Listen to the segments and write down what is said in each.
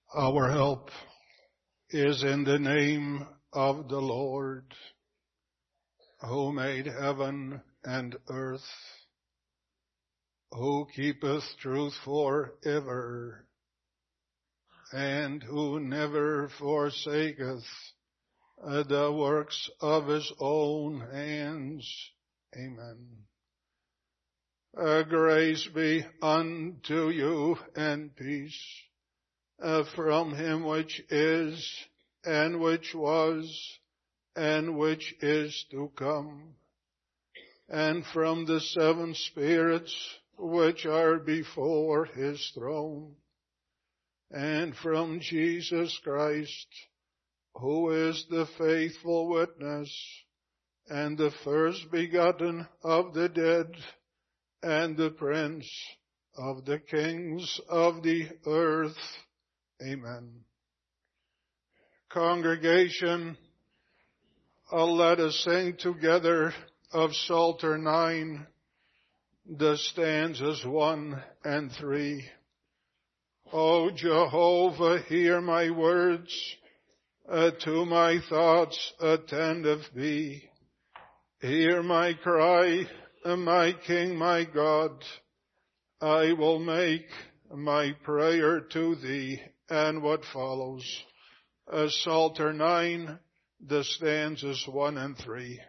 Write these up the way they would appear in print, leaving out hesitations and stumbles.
Our help is in the name of the Lord, who made heaven and earth, who keepeth truth forever, and who never forsaketh the works of his own hands. Amen. Grace be unto you and peace from him which is, and which was, and which is to come, and from the seven spirits which are before his throne, and from Jesus Christ, who is the faithful witness, and the first begotten of the dead, and the prince of the kings of the earth. Amen. Congregation, let us sing together of Psalter 9, the stanzas 1 and 3. O Jehovah, hear my words, to my thoughts attentive be. Hear my cry, my King, my God. I will make my prayer to thee. And what follows? Psalter 9, the stanzas 1 and 3.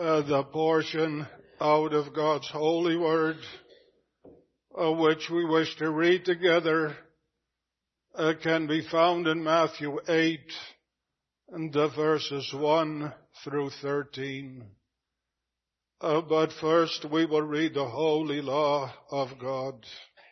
The portion out of God's holy word, which we wish to read together, can be found in Matthew 8, and the verses 1 through 13. But first we will read the holy law of God.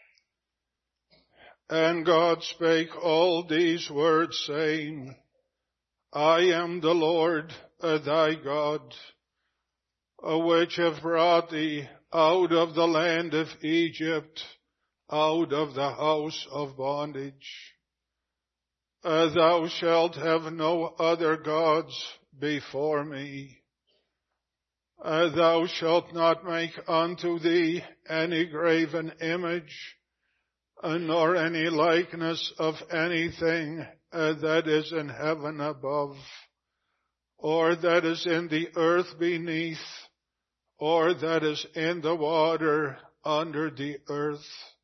And God spake all these words, saying, I am the Lord thy God, which have brought thee out of the land of Egypt, out of the house of bondage. Thou shalt have no other gods before me. Thou shalt not make unto thee any graven image, nor any likeness of anything that is in heaven above, or that is in the earth beneath, or that is in the water under the earth.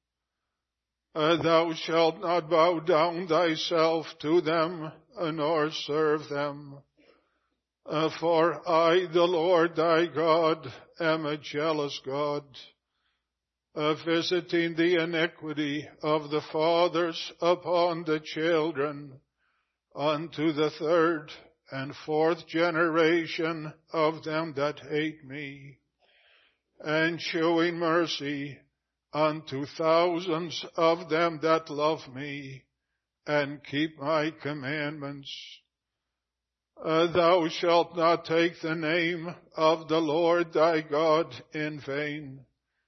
Thou shalt not bow down thyself to them, nor serve them. For I, the Lord thy God, am a jealous God, visiting the iniquity of the fathers upon the children, unto the third and fourth generation of them that hate me, and shewing mercy unto thousands of them that love me, and keep my commandments. Thou shalt not take the name of the Lord thy God in vain,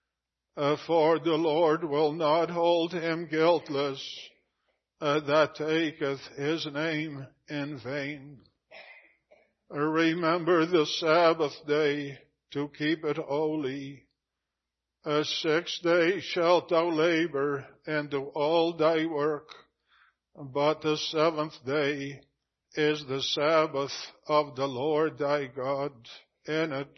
for the Lord will not hold him guiltless that taketh his name in vain. Remember the Sabbath day to keep it holy. 6 days shalt thou labor and do all thy work, but the seventh day is the Sabbath of the Lord thy God. In it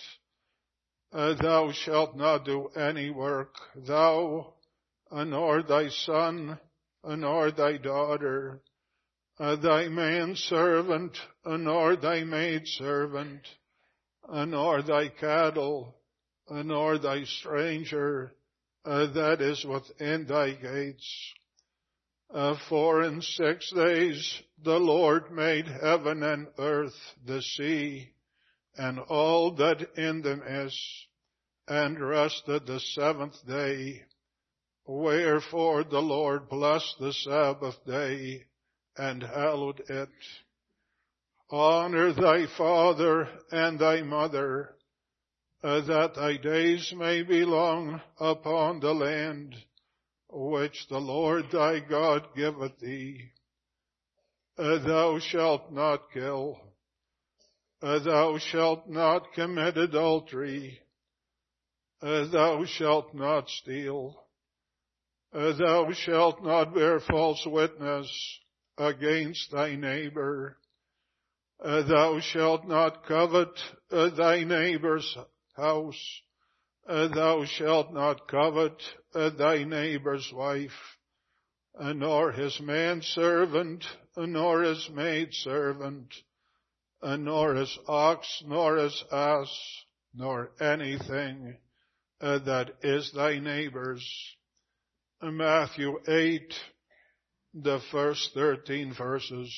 thou shalt not do any work, thou, nor thy son, nor thy daughter, thy manservant, nor thy maidservant, nor thy cattle, nor thy stranger that is within thy gates. For in 6 days the Lord made heaven and earth, the sea, and all that in them is, and rested the seventh day. Wherefore the Lord blessed the Sabbath day, and hallowed it. Honor thy father and thy mother, that thy days may be long upon the land which the Lord thy God giveth thee. Thou shalt not kill. Thou shalt not commit adultery. Thou shalt not steal. Thou shalt not bear false witness against thy neighbor. Thou shalt not covet thy neighbor's house. Thou shalt not covet thy neighbor's wife, nor his manservant, nor his maidservant, nor his ox, nor his ass, nor anything that is thy neighbor's. Matthew 8, the first 13 verses.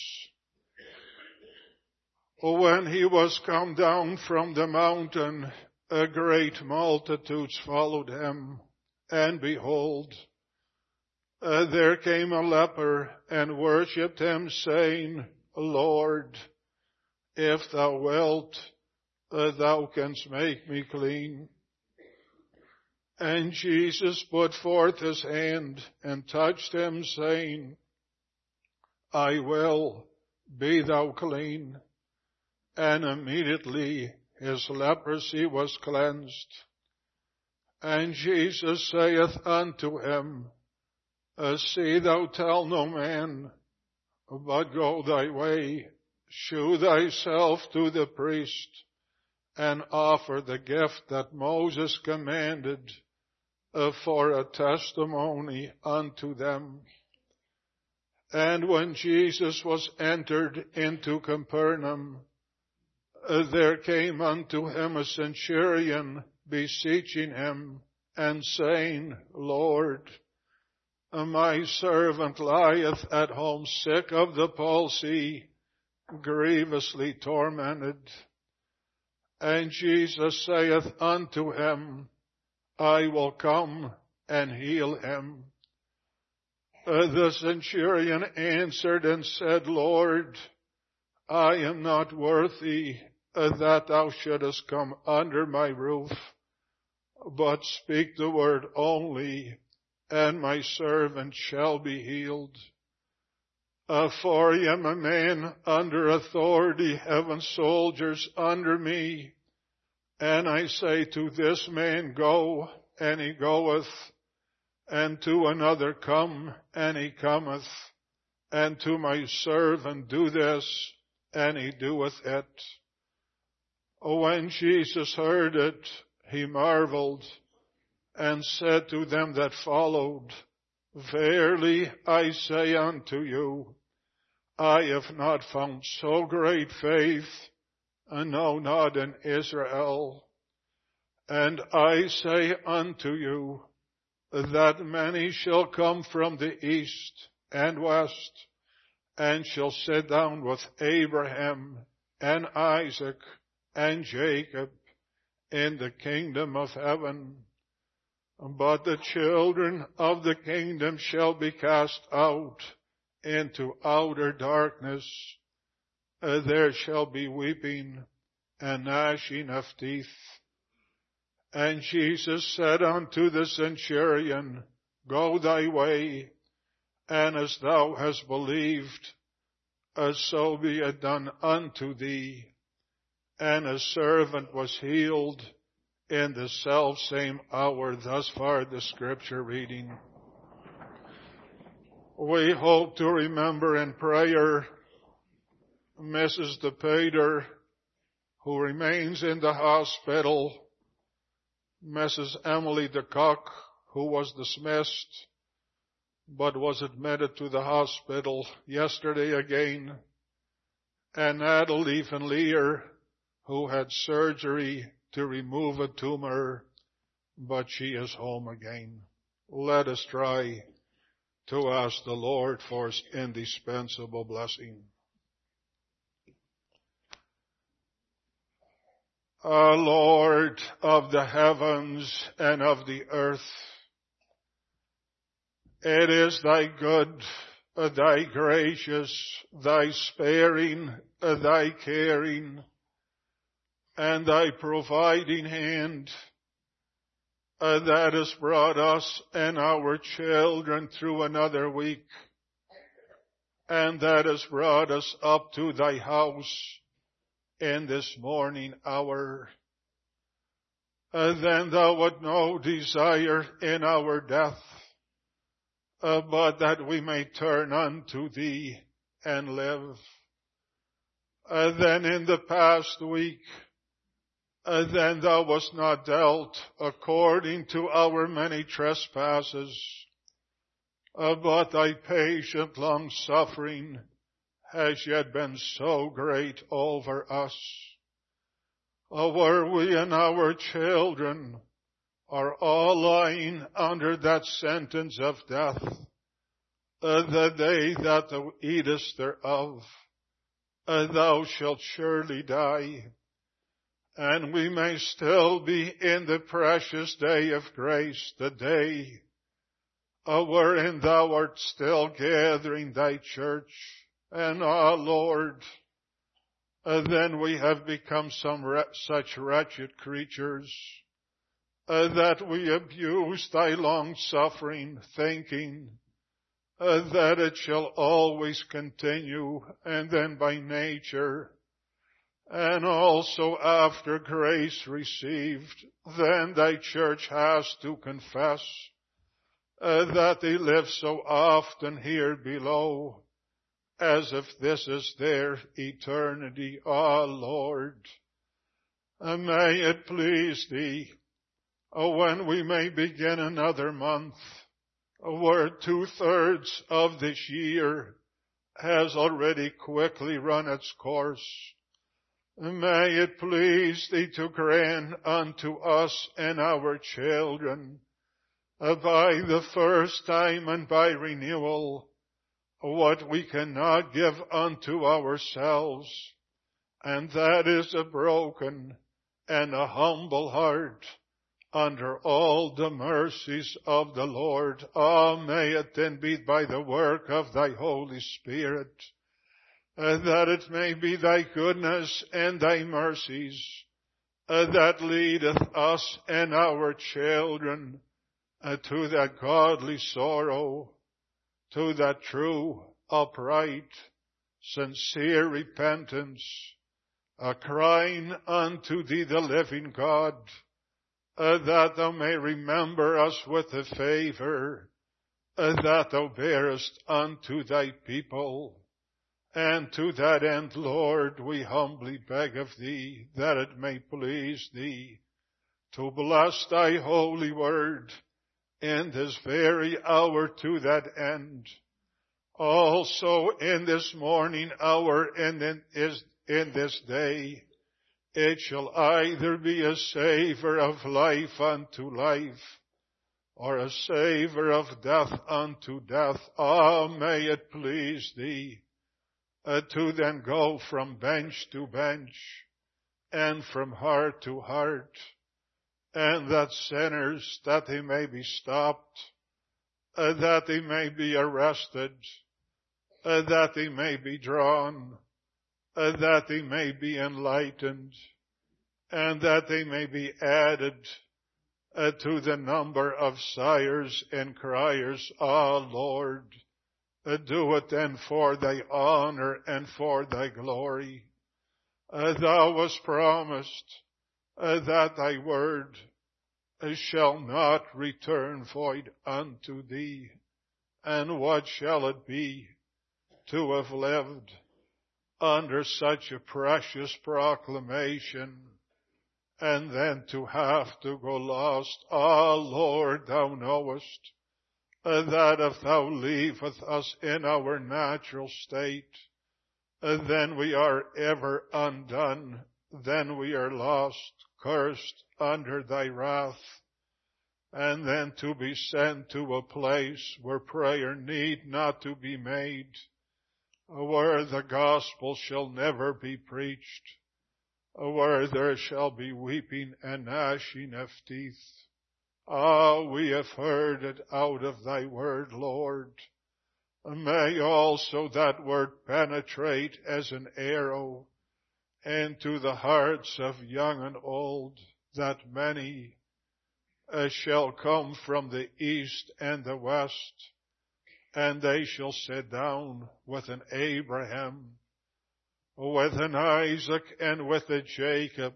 When he was come down from the mountain, a great multitudes followed him, and behold, there came a leper and worshipped him, saying, Lord, if thou wilt, thou canst make me clean. And Jesus put forth his hand and touched him, saying, I will, be thou clean. And immediately his leprosy was cleansed. And Jesus saith unto him, See thou tell no man, but go thy way, shew thyself to the priest, and offer the gift that Moses commanded for a testimony unto them. And when Jesus was entered into Capernaum, there came unto him a centurion, beseeching him, and saying, Lord, my servant lieth at home sick of the palsy, grievously tormented. And Jesus saith unto him, I will come and heal him. The centurion answered and said, Lord, I am not worthy that thou shouldest come under my roof, but speak the word only, and my servant shall be healed. For I am a man under authority, having soldiers under me. And I say to this man, go, and he goeth, and to another, come, and he cometh, and to my servant, do this, and he doeth it. When Jesus heard it, he marveled, and said to them that followed, Verily I say unto you, I have not found so great faith, no, not in Israel. And I say unto you, that many shall come from the east and west, and shall sit down with Abraham and Isaac and Jacob in the kingdom of heaven. But the children of the kingdom shall be cast out into outer darkness. There shall be weeping and gnashing of teeth. And Jesus said unto the centurion, Go thy way, and as thou hast believed, so be it done unto thee. And a servant was healed in the selfsame hour. Thus far the scripture reading. We hope to remember in prayer Mrs. DePater, who remains in the hospital, Mrs. Emily DeCock, who was dismissed, but was admitted to the hospital yesterday again, and Natalie Van Leer, who had surgery to remove a tumor, but she is home again. Let us try to ask the Lord for his indispensable blessing. Lord of the heavens and of the earth, it is thy good, thy gracious, thy sparing, thy caring, and thy providing hand that has brought us and our children through another week, and that has brought us up to thy house in this morning hour. Then thou wouldst no desire in our death, but that we may turn unto thee and live. Then in the past week, then thou wast not dealt according to our many trespasses, but thy patient long suffering has yet been so great over us. Where we and our children are all lying under that sentence of death, the day that thou eatest thereof, thou shalt surely die. And we may still be in the precious day of grace, the day wherein thou art still gathering thy church. And Lord, then we have become such wretched creatures that we abuse thy long suffering, thinking that it shall always continue, and then by nature, and also after grace received, then thy church has to confess that they live so often here below, as if this is their eternity. Lord, may it please thee, when we may begin another month, where 2/3 of this year has already quickly run its course, May it please thee to grant unto us and our children, by the first time and by renewal, what we cannot give unto ourselves, and that is a broken and a humble heart under all the mercies of the Lord. May it then be by the work of thy Holy Spirit, that it may be thy goodness and thy mercies that leadeth us and our children to that godly sorrow, to that true, upright, sincere repentance, crying unto thee, the living God, that thou may remember us with the favor that thou bearest unto thy people. And to that end, Lord, we humbly beg of thee that it may please thee to bless thy holy word in this very hour to that end. Also in this morning hour and in this day, it shall either be a savor of life unto life, or a savor of death unto death. May it please thee to then go from bench to bench and from heart to heart, and that sinners, that they may be stopped, that they may be arrested, that they may be drawn, that they may be enlightened, and that they may be added to the number of sighers and criers. Lord, do it then for thy honor and for thy glory. Thou hast promised that thy word shall not return void unto thee. And what shall it be to have lived under such a precious proclamation, and then to have to go lost? Lord, thou knowest that if thou leavest us in our natural state, then we are ever undone, then we are lost, cursed under thy wrath, and then to be sent to a place where prayer need not to be made, where the gospel shall never be preached, where there shall be weeping and gnashing of teeth. We have heard it out of thy word, Lord. May also that word penetrate as an arrow into the hearts of young and old, that many shall come from the east and the west, and they shall sit down with an Abraham, with an Isaac, and with a Jacob.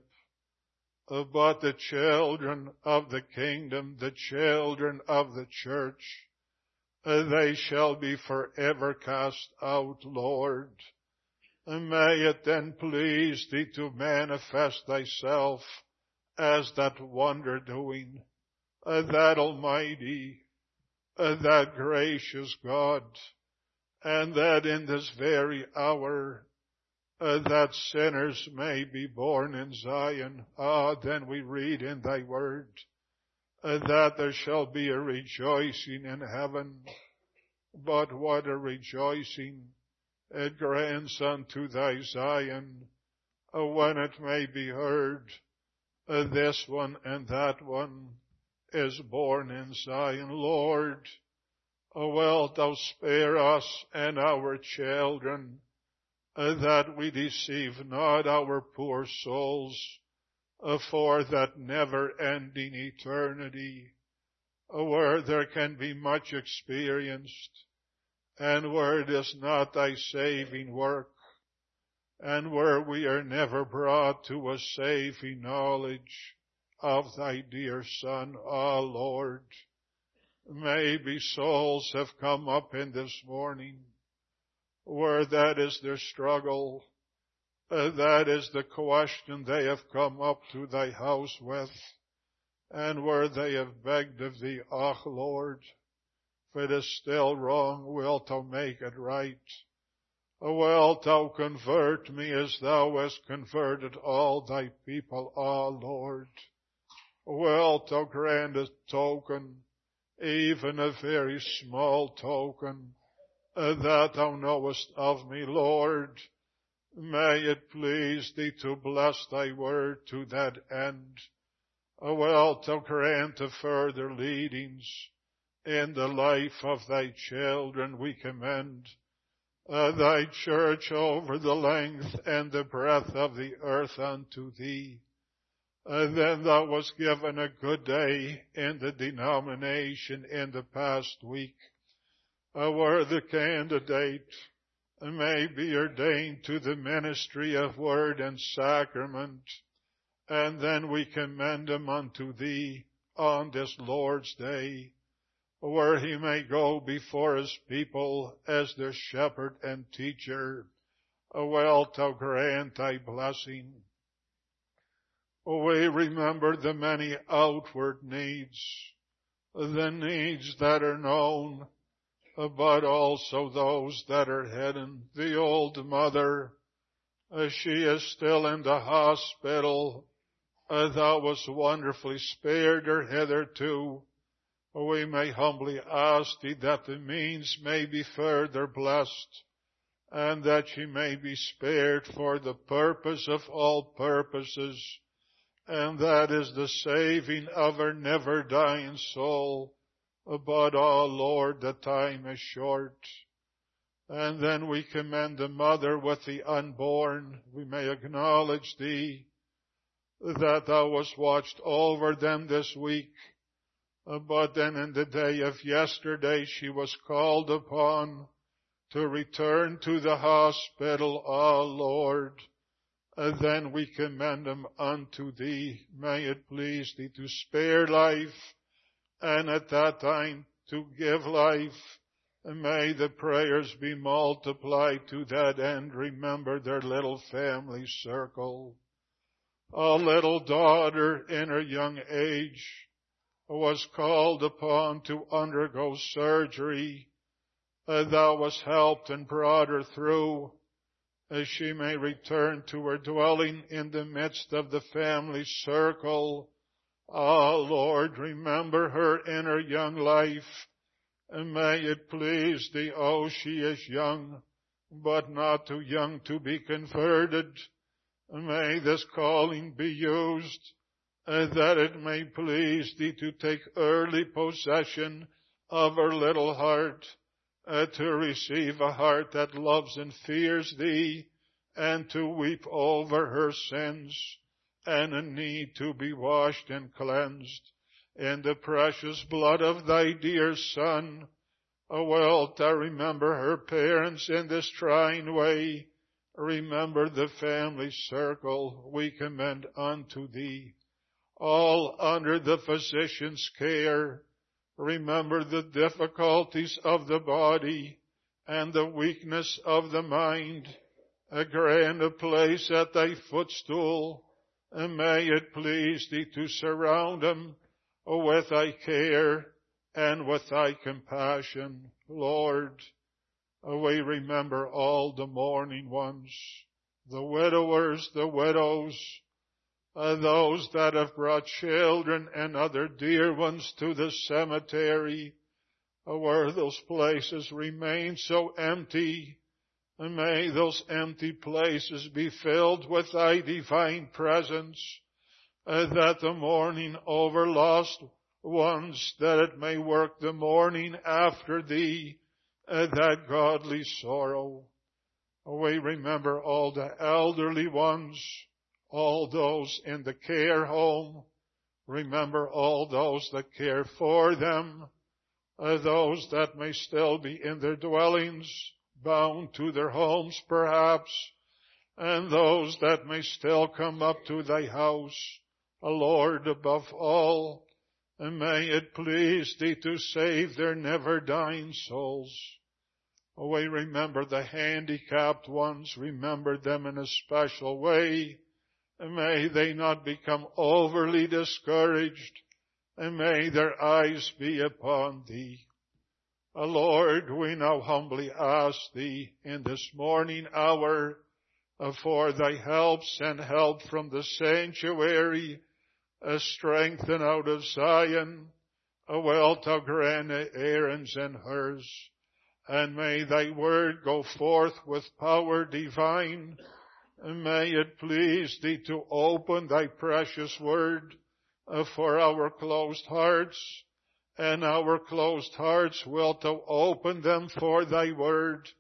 But the children of the kingdom, the children of the church, they shall be forever cast out, Lord. May it then please thee to manifest thyself as that wonder-doing, that almighty, that gracious God, and that in this very hour that sinners may be born in Zion. Then we read in thy word that there shall be a rejoicing in heaven. But what a rejoicing it grants unto thy Zion when it may be heard, this one and that one is born in Zion. Lord, wilt thou spare us and our children, that we deceive not our poor souls for that never-ending eternity, where there can be much experienced, and where it is not thy saving work, and where we are never brought to a saving knowledge of thy dear Son. Lord, maybe souls have come up in this morning where that is their struggle, that is the question they have come up to thy house with, and where they have begged of thee, Lord, if it is still wrong, wilt thou make it right? Wilt thou convert me as thou hast converted all thy people, Lord? Wilt thou grant a token, even a very small token, that thou knowest of me, Lord? May it please thee to bless thy word to that end. Wilt thou grant the further leadings in the life of thy children? We commend thy church over the length and the breadth of the earth unto thee. Then thou wast given a good day in the denomination in the past week, where the candidate may be ordained to the ministry of word and sacrament, and then we commend him unto thee on this Lord's Day, where he may go before his people as their shepherd and teacher. Wilt thou grant thy blessing? We remember the many outward needs, the needs that are known, but also those that are hidden. The old mother, she is still in the hospital. Thou wast wonderfully spared her hitherto. We may humbly ask thee that the means may be further blessed, and that she may be spared for the purpose of all purposes, and that is the saving of her never-dying soul. But, Lord, the time is short. And then we commend the mother with the unborn. We may acknowledge thee, that thou wast watched over them this week. But then in the day of yesterday she was called upon to return to the hospital, Lord. Then we commend them unto thee. May it please thee to spare life, and at that time to give life. May the prayers be multiplied to that end. Remember their little family circle. A little daughter in her young age was called upon to undergo surgery. Thou wast helped and brought her through, as she may return to her dwelling in the midst of the family circle. Lord, remember her in her young life, and may it please thee, she is young, but not too young to be converted. May this calling be used, that it may please thee to take early possession of her little heart, to receive a heart that loves and fears thee, and to weep over her sins, and a need to be washed and cleansed in the precious blood of thy dear Son. Wilt thou remember her parents in this trying way? Remember the family circle we commend unto thee, all under the physician's care. Remember the difficulties of the body and the weakness of the mind. Grant a place at thy footstool, and may it please thee to surround them with thy care and with thy compassion. Lord, we remember all the mourning ones, the widowers, the widows, those that have brought children and other dear ones to the cemetery, where those places remain so empty. And may those empty places be filled with thy divine presence, that the mourning over lost ones, that it may work the mourning after thee, that godly sorrow. We remember all the elderly ones, all those in the care home. Remember all those that care for them, those that may still be in their dwellings, bound to their homes perhaps, and those that may still come up to thy house. Lord, above all, and may it please thee to save their never-dying souls. We remember the handicapped ones, remember them in a special way, and may they not become overly discouraged, and may their eyes be upon thee. Lord, we now humbly ask Thee in this morning hour for Thy help. Send help from the sanctuary, strengthen out of Zion, wilt Thou grant Aaron's and hers, and may Thy word go forth with power divine, and may it please Thee to open Thy precious word for our closed hearts, and our closed hearts wilt Thou open them for Thy word.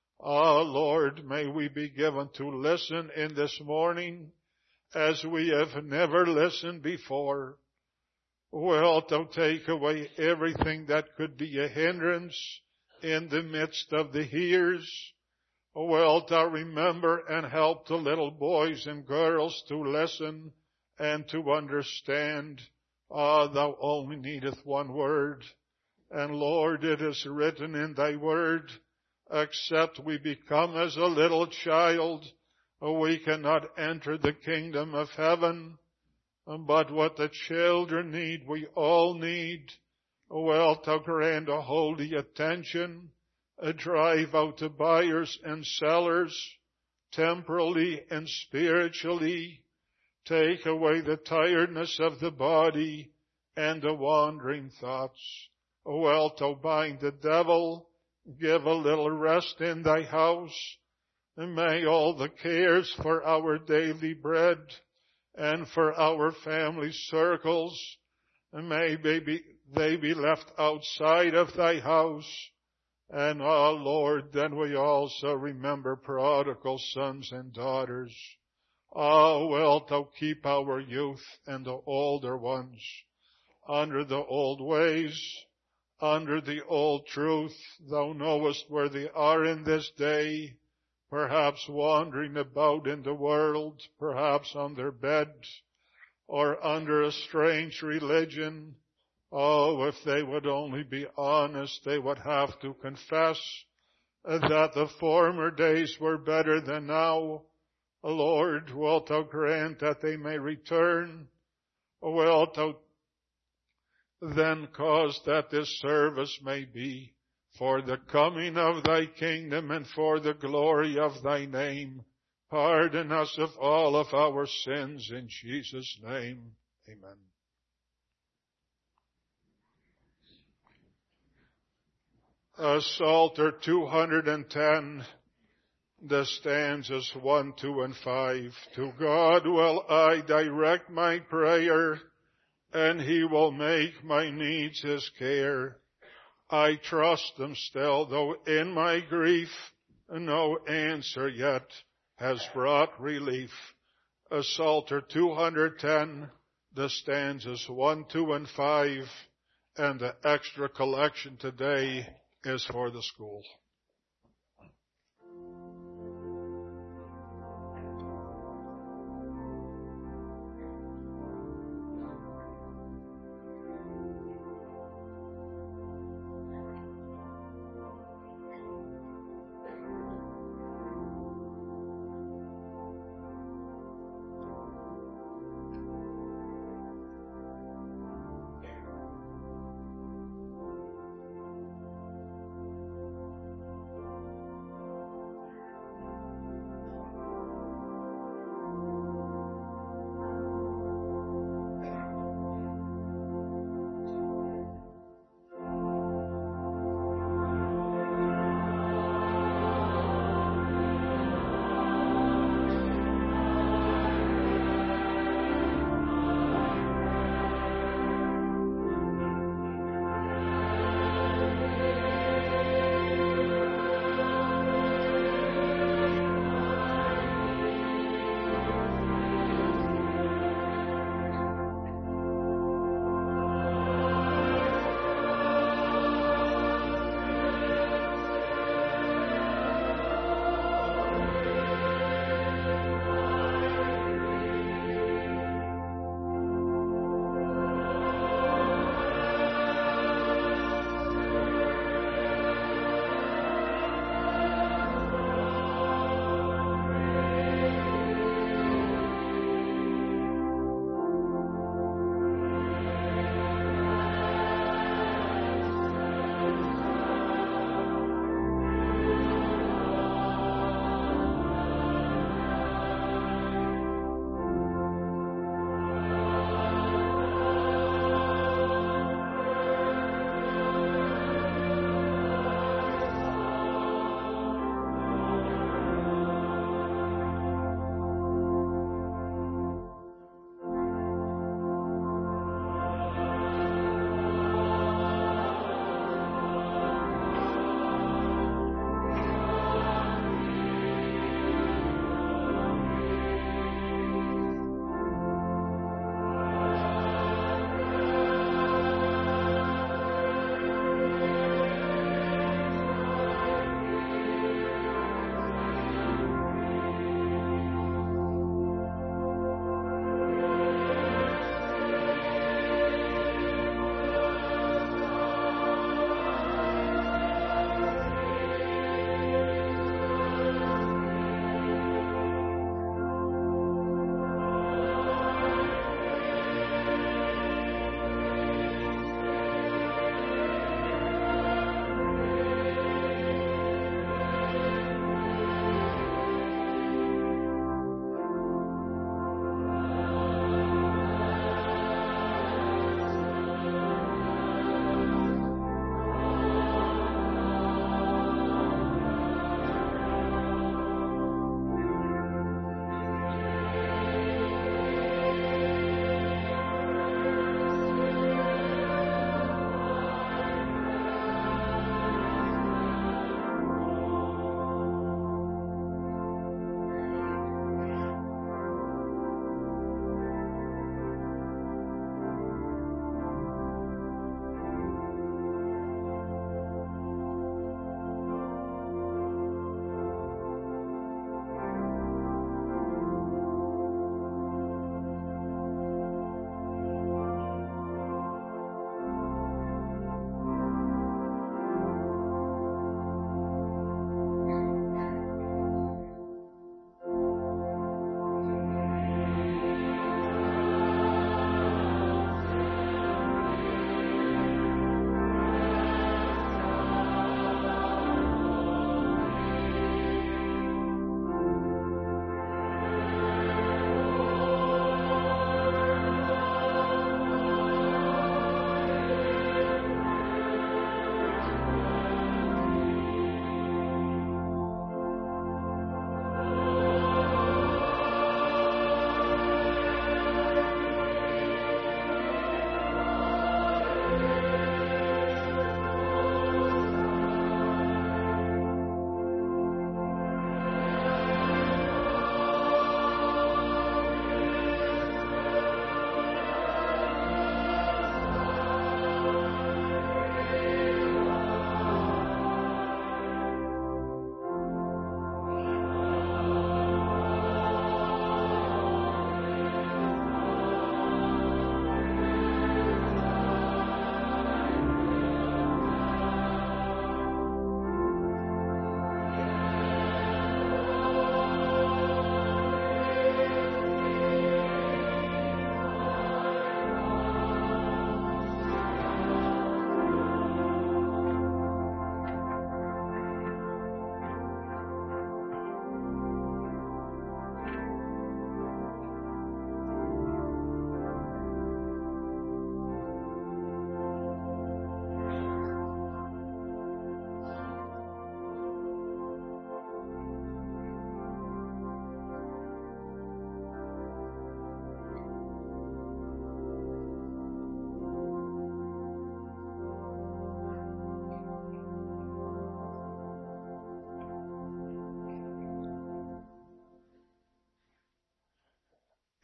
Lord, may we be given to listen in this morning as we have never listened before. Wilt Thou take away everything that could be a hindrance in the midst of the hearers? Wilt Thou remember and help the little boys and girls to listen and to understand? Thou only needeth one word. And Lord, it is written in Thy word, except we become as a little child, we cannot enter the kingdom of heaven. But what the children need, we all need. Wilt Thou grant a holy attention, drive out the buyers and sellers, temporally and spiritually. Take away the tiredness of the body and the wandering thoughts. Wilt Thou bind the devil, give a little rest in Thy house, and may all the cares for our daily bread and for our family circles, and may they be left outside of Thy house. And Lord, then we also remember prodigal sons and daughters. Wilt Thou keep our youth and the older ones under the old ways, under the old truth. Thou knowest where they are in this day, perhaps wandering about in the world, perhaps on their beds, or under a strange religion. If they would only be honest, they would have to confess that the former days were better than now. Lord, wilt Thou grant that they may return? Wilt Thou then cause that this service may be for the coming of Thy kingdom and for the glory of Thy name? Pardon us of all of our sins in Jesus' name. Amen. Psalter 210, the stanzas 1, 2, and 5. To God will I direct my prayer, and He will make my needs His care. I trust Him still, though in my grief no answer yet has brought relief. Psalter 210, the stanzas 1, 2, and 5, and the extra collection today is for the school.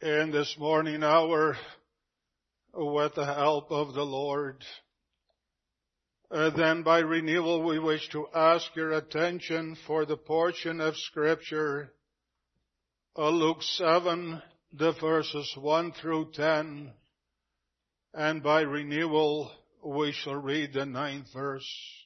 in this morning hour with the help of the Lord. Then by renewal we wish to ask your attention for the portion of Scripture, Luke 7, the verses 1 through 10, and by renewal we shall read the 9th verse.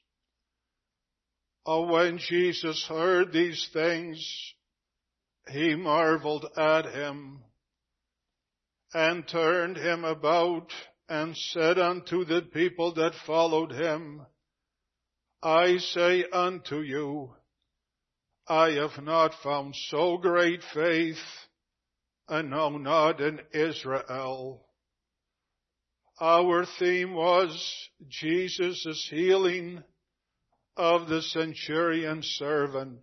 When Jesus heard these things, he marveled at him, and turned him about, and said unto the people that followed him, I say unto you, I have not found so great faith, and no, not in Israel. Our theme was Jesus' healing of the centurion servant,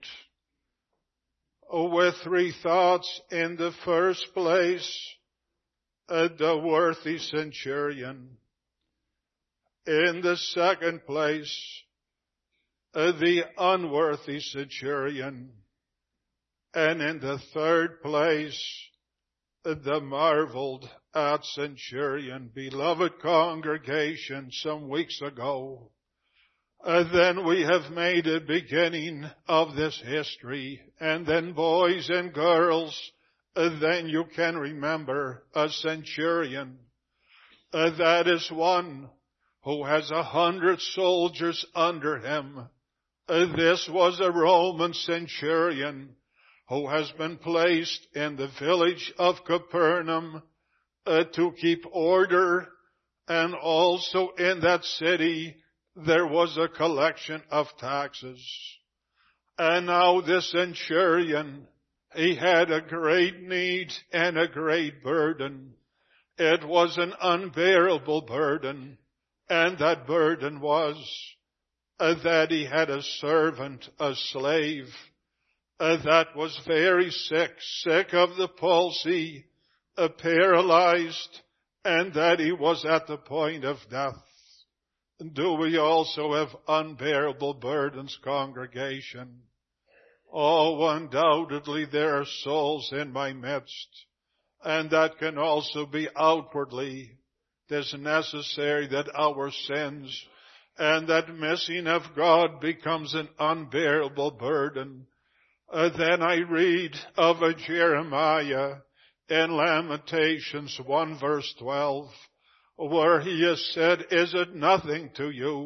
with three thoughts. In the first place, the worthy centurion. In the second place, the unworthy centurion. And in the third place, the marveled at centurion. Beloved congregation, some weeks ago, then we have made a beginning of this history. And then boys and girls, then you can remember a centurion. That is one who has 100 soldiers under him. This was a Roman centurion who has been placed in the village of Capernaum to keep order, and also in that city there was a collection of taxes. And now this centurion, he had a great need and a great burden. It was an unbearable burden, and that burden was that he had a servant, a slave, that was very sick of the palsy, paralyzed, and that he was at the point of death. Do we also have unbearable burdens, congregation? Oh, undoubtedly there are souls in my midst, and that can also be outwardly. It is necessary that our sins and that missing of God becomes an unbearable burden. Then I read of a Jeremiah in Lamentations 1 verse 12, where he has said, is it nothing to you?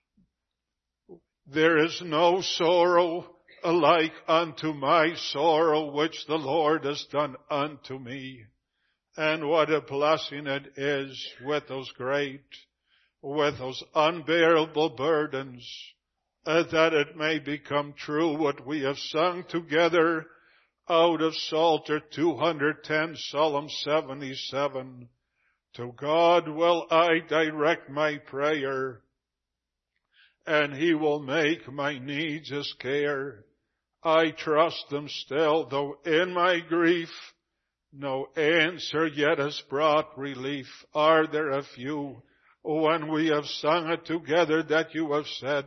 There is no sorrow like unto my sorrow which the Lord has done unto me. And what a blessing it is with those unbearable burdens, that it may become true what we have sung together out of Psalter 210, Psalm 77. To God will I direct my prayer, and he will make my needs his care. I trust him still, though in my grief no answer yet has brought relief. Are there a few, when we have sung it together, that you have said,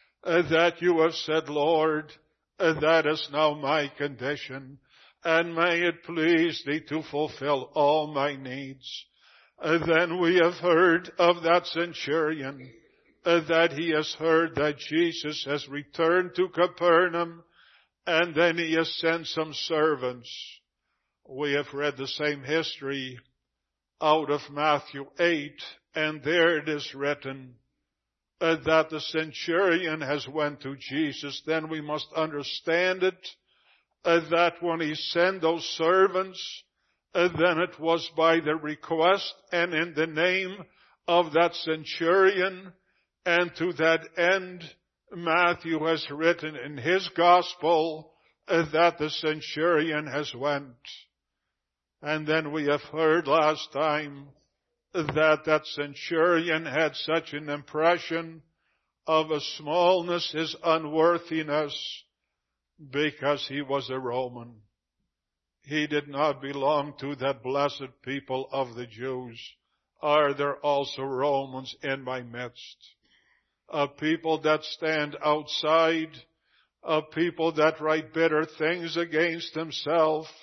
Lord, that is now my condition, and may it please thee to fulfill all my needs. Then we have heard of that centurion, that he has heard that Jesus has returned to Capernaum, and then he has sent some servants. We have read the same history out of Matthew 8, and there it is written that the centurion has went to Jesus. Then we must understand it, that when he sent those servants, then it was by the request and in the name of that centurion. And to that end, Matthew has written in his gospel that the centurion has went. And then we have heard last time that centurion had such an impression of his smallness, his unworthiness, because he was a Roman. He did not belong to that blessed people of the Jews. Are there also Romans in my midst? A people that stand outside, a people that write bitter things against himself,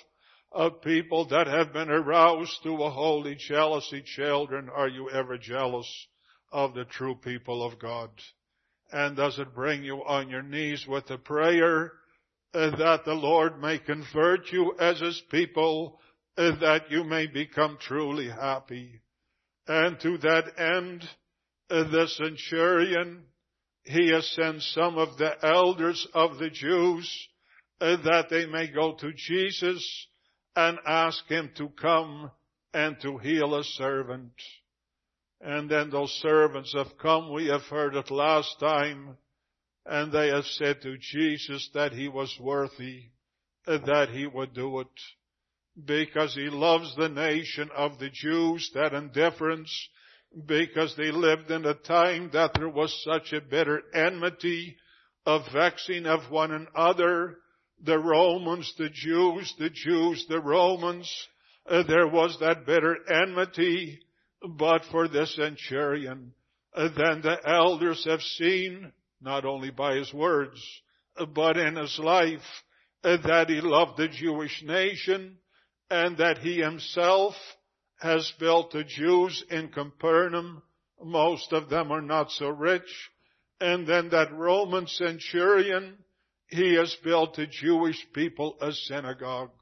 of people that have been aroused to a holy jealousy. Children, are you ever jealous of the true people of God? And does it bring you on your knees with a prayer that the Lord may convert you as His people, that you may become truly happy? And to that end, the centurion, he has sent some of the elders of the Jews that they may go to Jesus and ask Him to come and to heal a servant. And then those servants have come, we have heard it last time, and they have said to Jesus that He was worthy, that He would do it, because He loves the nation of the Jews, that indifference, because they lived in a time that there was such a bitter enmity, of vexing of one another, the Romans, the Jews, the Romans. There was that bitter enmity, but for the centurion, then the elders have seen, not only by his words, but in his life, that he loved the Jewish nation, and that he himself has built the Jews in Capernaum. Most of them are not so rich. And then that Roman centurion, he has built the Jewish people a synagogue.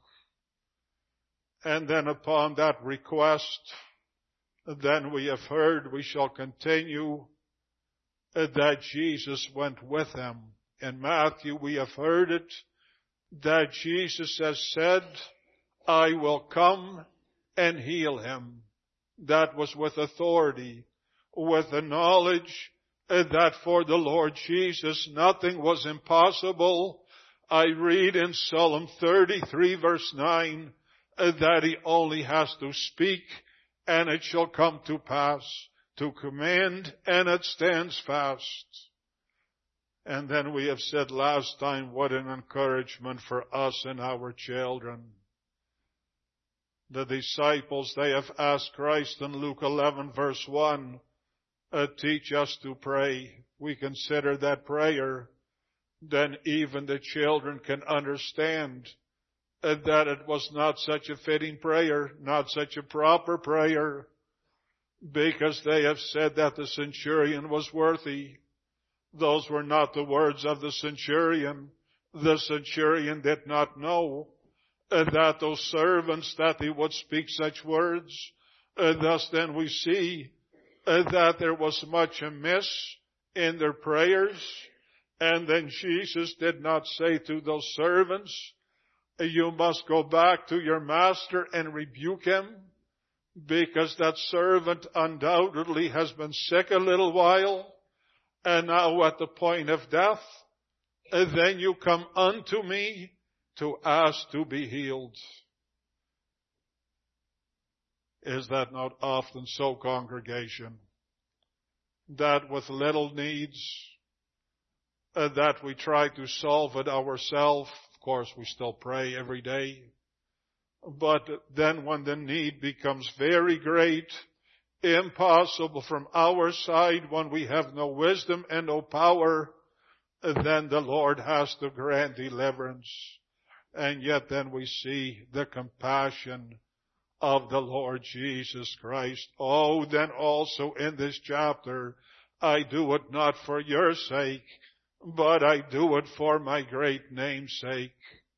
And then upon that request, then we have heard, we shall continue, that Jesus went with him. In Matthew we have heard it, that Jesus has said, I will come and heal him. That was with authority, with the knowledge that for the Lord Jesus nothing was impossible. I read in Psalm 33 verse 9 that He only has to speak and it shall come to pass, to command and it stands fast. And then we have said last time, what an encouragement for us and our children. The disciples, they have asked Christ in Luke 11 verse 1, teach us to pray. We consider that prayer, then even the children can understand that it was not such a fitting prayer, not such a proper prayer, because they have said that the centurion was worthy. Those were not the words of the centurion. The centurion did not know that those servants, that they would speak such words. Thus then we see that there was much amiss in their prayers. And then Jesus did not say to those servants, you must go back to your master and rebuke him, because that servant undoubtedly has been sick a little while and now at the point of death. And then you come unto me to ask to be healed. Is that not often so, congregation? That with little needs, that we try to solve it ourselves. Of course, we still pray every day. But then when the need becomes very great, impossible from our side, when we have no wisdom and no power, then the Lord has to grant deliverance. And yet then we see the compassion of the Lord Jesus Christ. Oh, then also in this chapter, I do it not for your sake, but I do it for my great name's sake.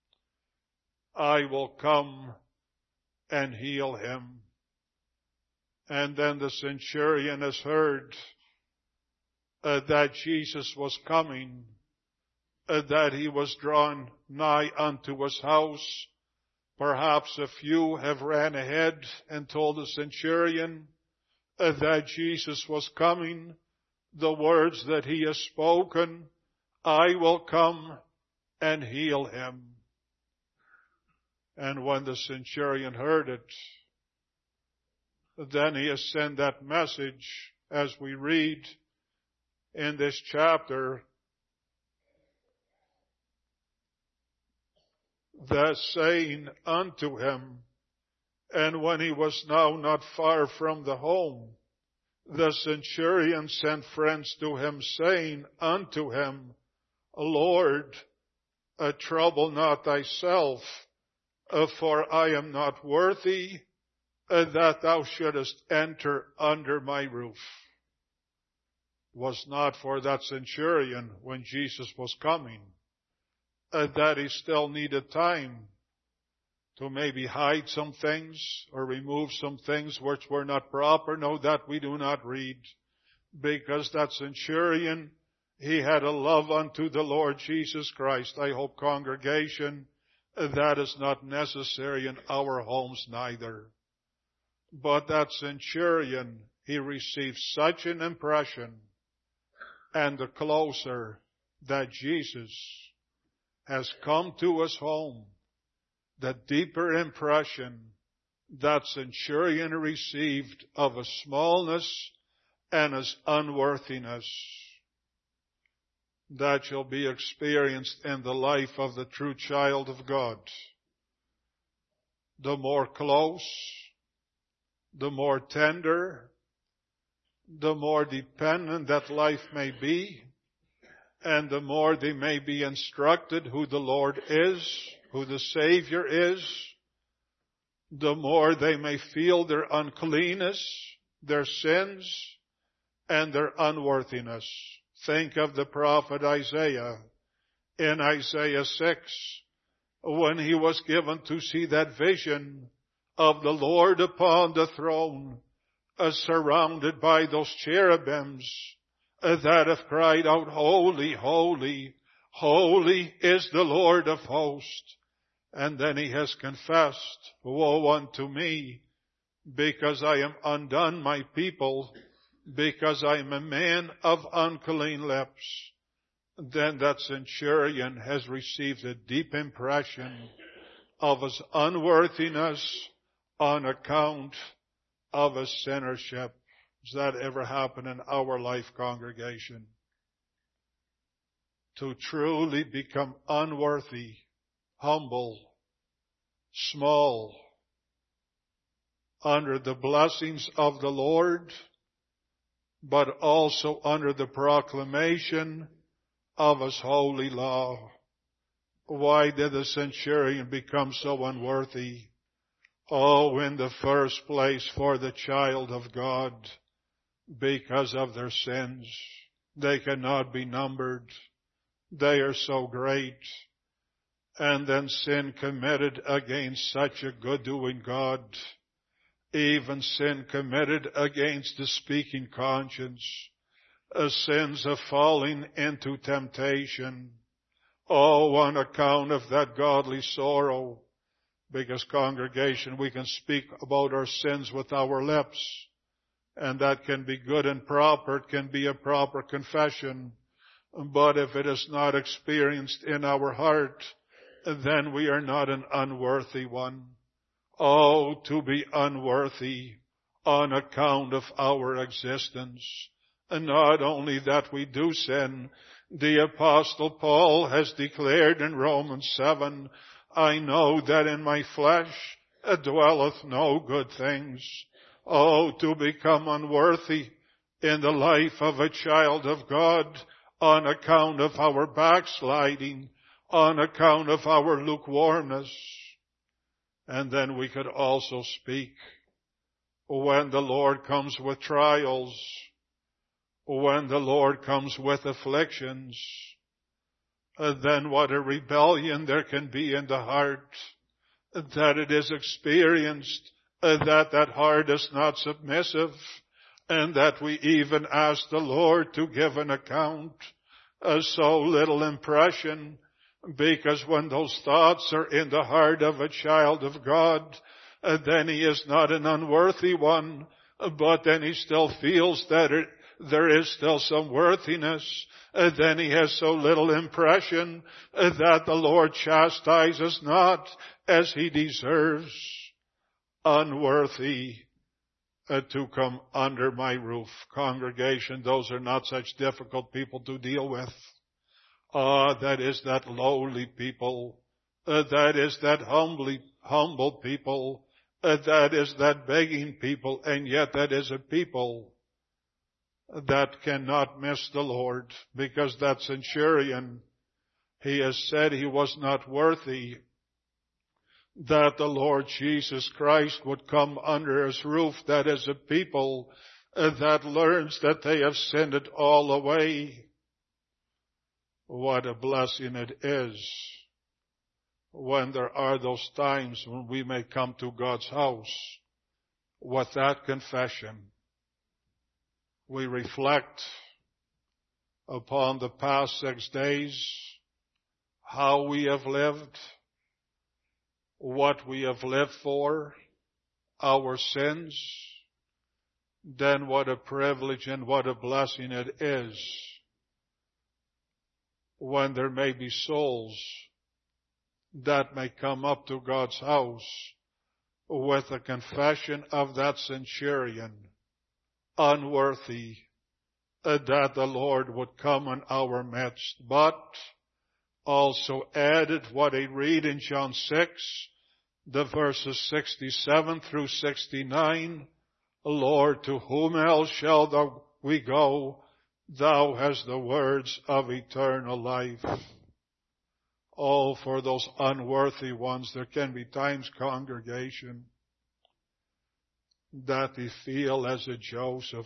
I will come and heal him. And then the centurion has heard that Jesus was coming, that he was drawn nigh unto his house. Perhaps a few have ran ahead and told the centurion that Jesus was coming. The words that he has spoken, I will come and heal him. And when the centurion heard it, then he has sent that message, as we read in this chapter, that saying unto him, and when he was now not far from the home, the centurion sent friends to him, saying unto him, Lord, trouble not thyself, For I am not worthy that thou shouldest enter under my roof. It was not for that centurion when Jesus was coming that he still needed time to maybe hide some things or remove some things which were not proper. No, that we do not read. Because that centurion, he had a love unto the Lord Jesus Christ. I hope, congregation, that is not necessary in our homes neither. But that centurion, he received such an impression, and the closer that Jesus has come to his home, the deeper impression that centurion received of his smallness and his unworthiness, that shall be experienced in the life of the true child of God. The more close, the more tender, the more dependent that life may be, and the more they may be instructed who the Lord is, who the Savior is, the more they may feel their uncleanness, their sins, and their unworthiness. Think of the prophet Isaiah in Isaiah 6, when he was given to see that vision of the Lord upon the throne, surrounded by those cherubims that have cried out, Holy, holy, holy is the Lord of hosts. And then he has confessed, Woe unto me, because I am undone, my people, because I am a man of unclean lips. Then that centurion has received a deep impression of his unworthiness on account of his sinnership. Does that ever happen in our life, congregation? To truly become unworthy, humble, small, under the blessings of the Lord, but also under the proclamation of his holy law. Why did the centurion become so unworthy? Oh, in the first place, for the child of God, because of their sins. They cannot be numbered. They are so great. And then sin committed against such a good-doing God. Even sin committed against the speaking conscience. Sins of falling into temptation. Oh, on account of that godly sorrow. Because, congregation, we can speak about our sins with our lips. And that can be good and proper. It can be a proper confession. But if it is not experienced in our heart, then we are not an unworthy one. Oh, to be unworthy on account of our existence. And not only that we do sin, the Apostle Paul has declared in Romans 7, I know that in my flesh dwelleth no good things. Oh, to become unworthy in the life of a child of God on account of our backsliding, on account of our lukewarmness. And then we could also speak when the Lord comes with trials, when the Lord comes with afflictions, then what a rebellion there can be in the heart, that it is experienced, that heart is not submissive, and that we even ask the Lord to give an account. So little impression, because when those thoughts are in the heart of a child of God, then he is not an unworthy one, but then he still feels that there is still some worthiness. Then he has so little impression that the Lord chastises not as he deserves. Unworthy to come under my roof. Congregation, those are not such difficult people to deal with. That is that lowly people. That is that humble people. That is that begging people. And yet that is a people that cannot miss the Lord. Because that centurion, he has said he was not worthy that the Lord Jesus Christ would come under his roof, that is a people that learns that they have sinned it all away. What a blessing it is when there are those times when we may come to God's house with that confession. We reflect upon the past 6 days, how we have lived, what we have lived for, our sins. Then what a privilege and what a blessing it is when there may be souls that may come up to God's house with a confession of that centurion, unworthy that the Lord would come in our midst, but also added what I read in John 6, the verses 67 through 69, Lord, to whom else shall we go? Thou hast the words of eternal life. Oh, for those unworthy ones, there can be times, congregation, that they feel as a Joseph,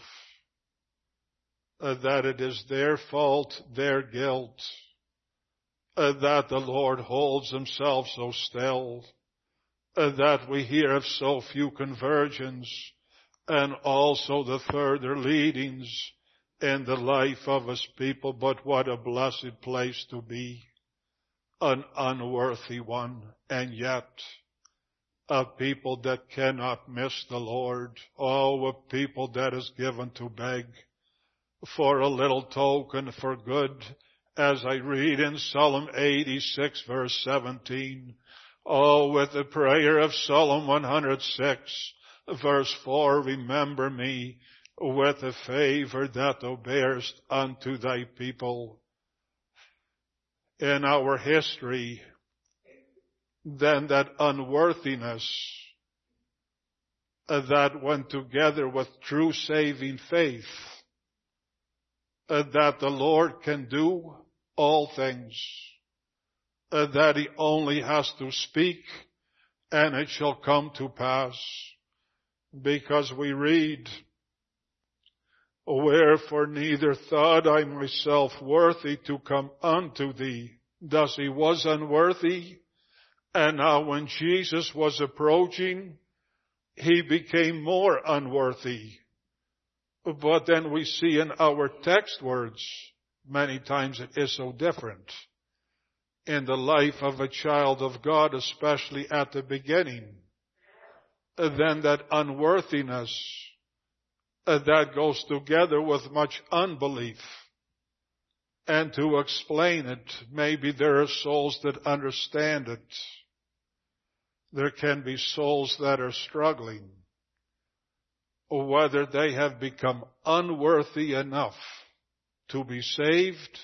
that it is their fault, their guilt, that the Lord holds himself so still, that we hear of so few conversions, and also the further leadings in the life of his people. But what a blessed place to be, an unworthy one, and yet a people that cannot miss the Lord. Oh, a people that is given to beg for a little token for good, as I read in Psalm 86 verse 17. Oh, with the prayer of Psalm 106 verse 4, remember me with the favor that thou bearest unto thy people. In our history, then that unworthiness that went together with true saving faith, that the Lord can do all things, that he only has to speak and it shall come to pass. Because we read, wherefore neither thought I myself worthy to come unto thee. Thus he was unworthy, and now when Jesus was approaching, he became more unworthy. But then we see in our text words, many times it is so different. In the life of a child of God, especially at the beginning, then that unworthiness, that goes together with much unbelief. And to explain it, maybe there are souls that understand it. There can be souls that are struggling, or whether they have become unworthy enough to be saved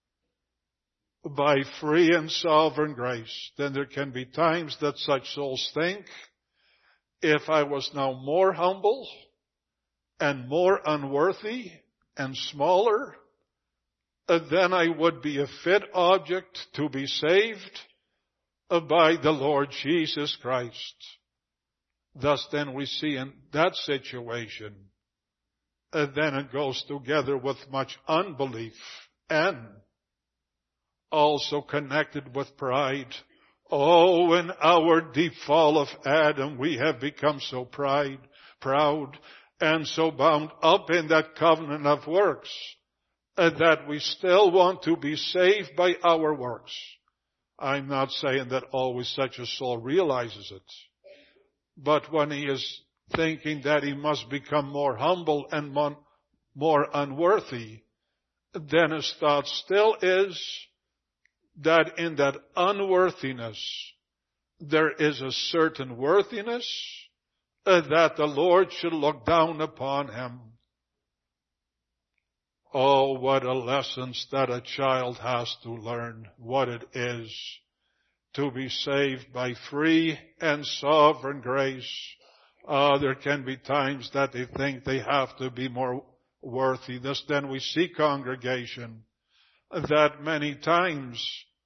by free and sovereign grace. Then there can be times that such souls think, if I was now more humble and more unworthy and smaller, then I would be a fit object to be saved by the Lord Jesus Christ. Thus then we see in that situation, then it goes together with much unbelief and also connected with pride. Oh, in our deep fall of Adam, we have become so proud, and so bound up in that covenant of works, that we still want to be saved by our works. I'm not saying that always such a soul realizes it, but when he is thinking that he must become more humble and more unworthy, then his thought still is that in that unworthiness there is a certain worthiness, that the Lord should look down upon him. Oh, what a lessons that a child has to learn, what it is to be saved by free and sovereign grace. There can be times that they think they have to be more worthy. Then we see, congregation, that many times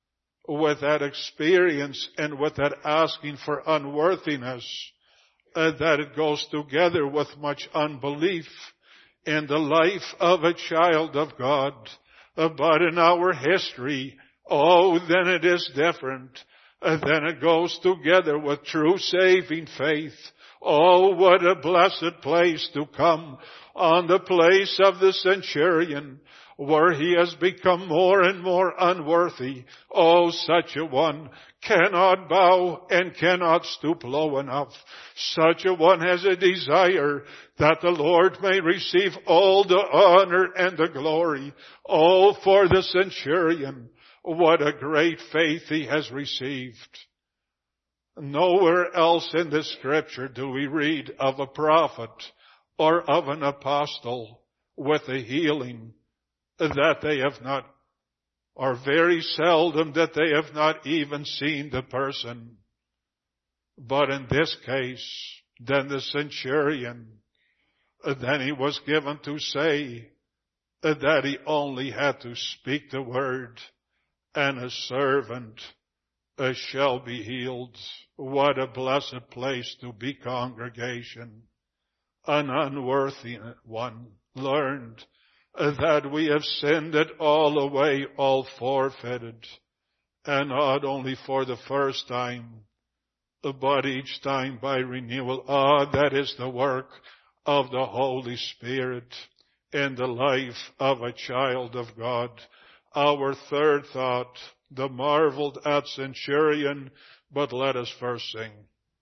with that experience and with that asking for unworthiness, that it goes together with much unbelief in the life of a child of God. But in our history, then it is different. Then it goes together with true saving faith. Oh, what a blessed place to come on the place of the centurion, where he has become more and more unworthy. Oh, such a one cannot bow and cannot stoop low enough. Such a one has a desire that the Lord may receive all the honor and the glory. Oh, for the centurion, what a great faith he has received. Nowhere else in the scripture do we read of a prophet or of an apostle with a healing that they have not, or very seldom that they have not even seen the person. But in this case, then the centurion, then he was given to say that he only had to speak the word, and a servant shall be healed. What a blessed place to be, congregation. An unworthy one learned that we have sinned it all away, all forfeited, and not only for the first time, but each time by renewal. That is the work of the Holy Spirit in the life of a child of God. Our third thought, the marveled at centurion, but let us first sing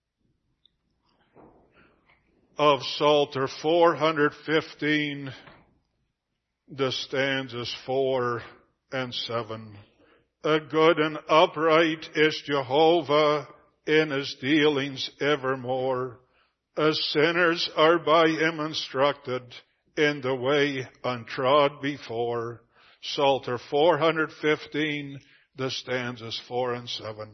of Psalter 415, the stanzas 4 and 7. A good and upright is Jehovah in his dealings evermore. As sinners are by him instructed in the way untrod before. Psalter 415, the stanzas 4 and 7.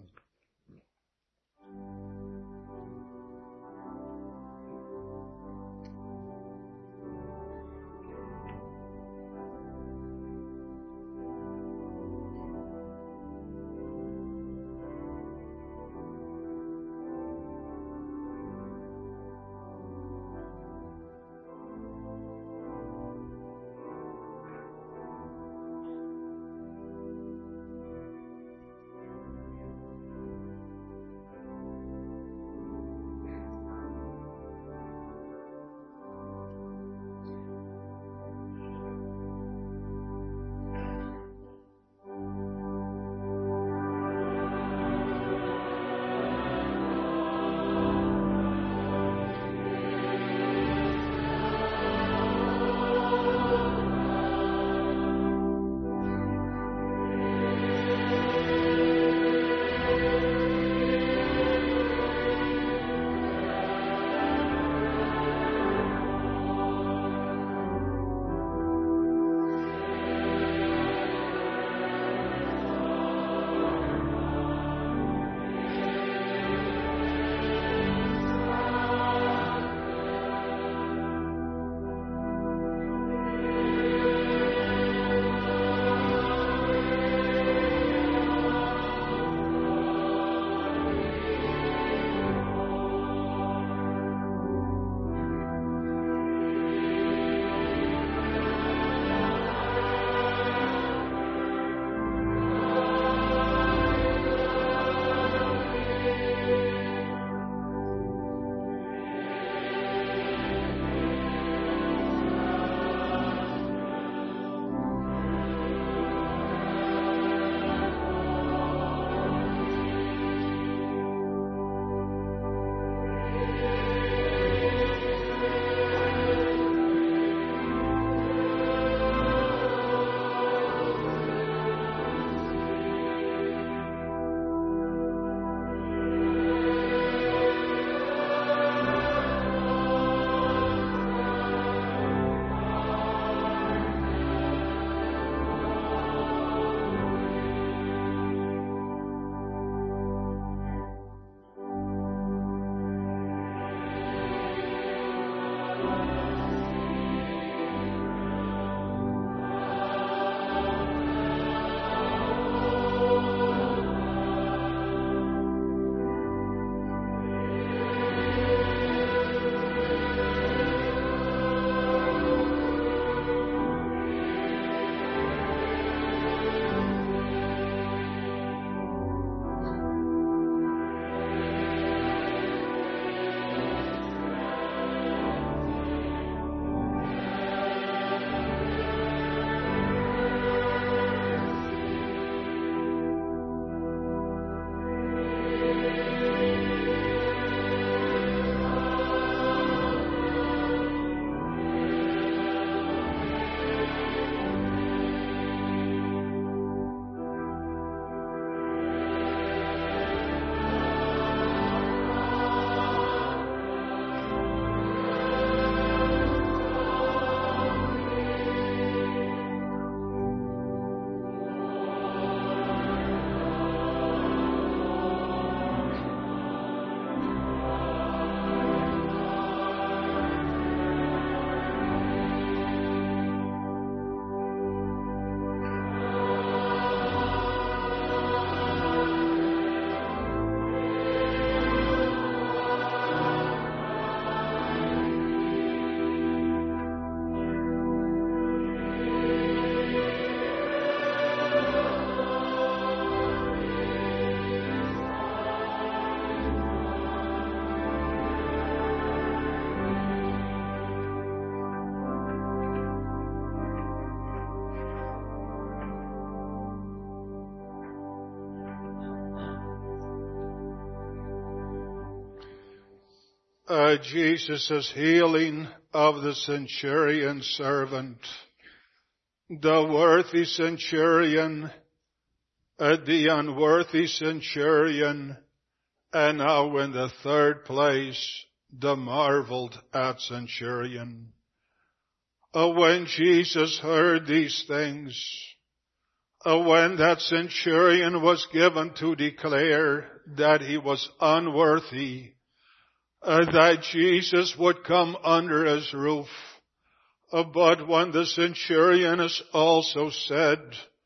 Jesus' healing of the centurion servant. The worthy centurion, the unworthy centurion, and now in the third place, the marveled at centurion. When Jesus heard these things, when that centurion was given to declare that he was unworthy, that Jesus would come under his roof, but when the centurion is also said,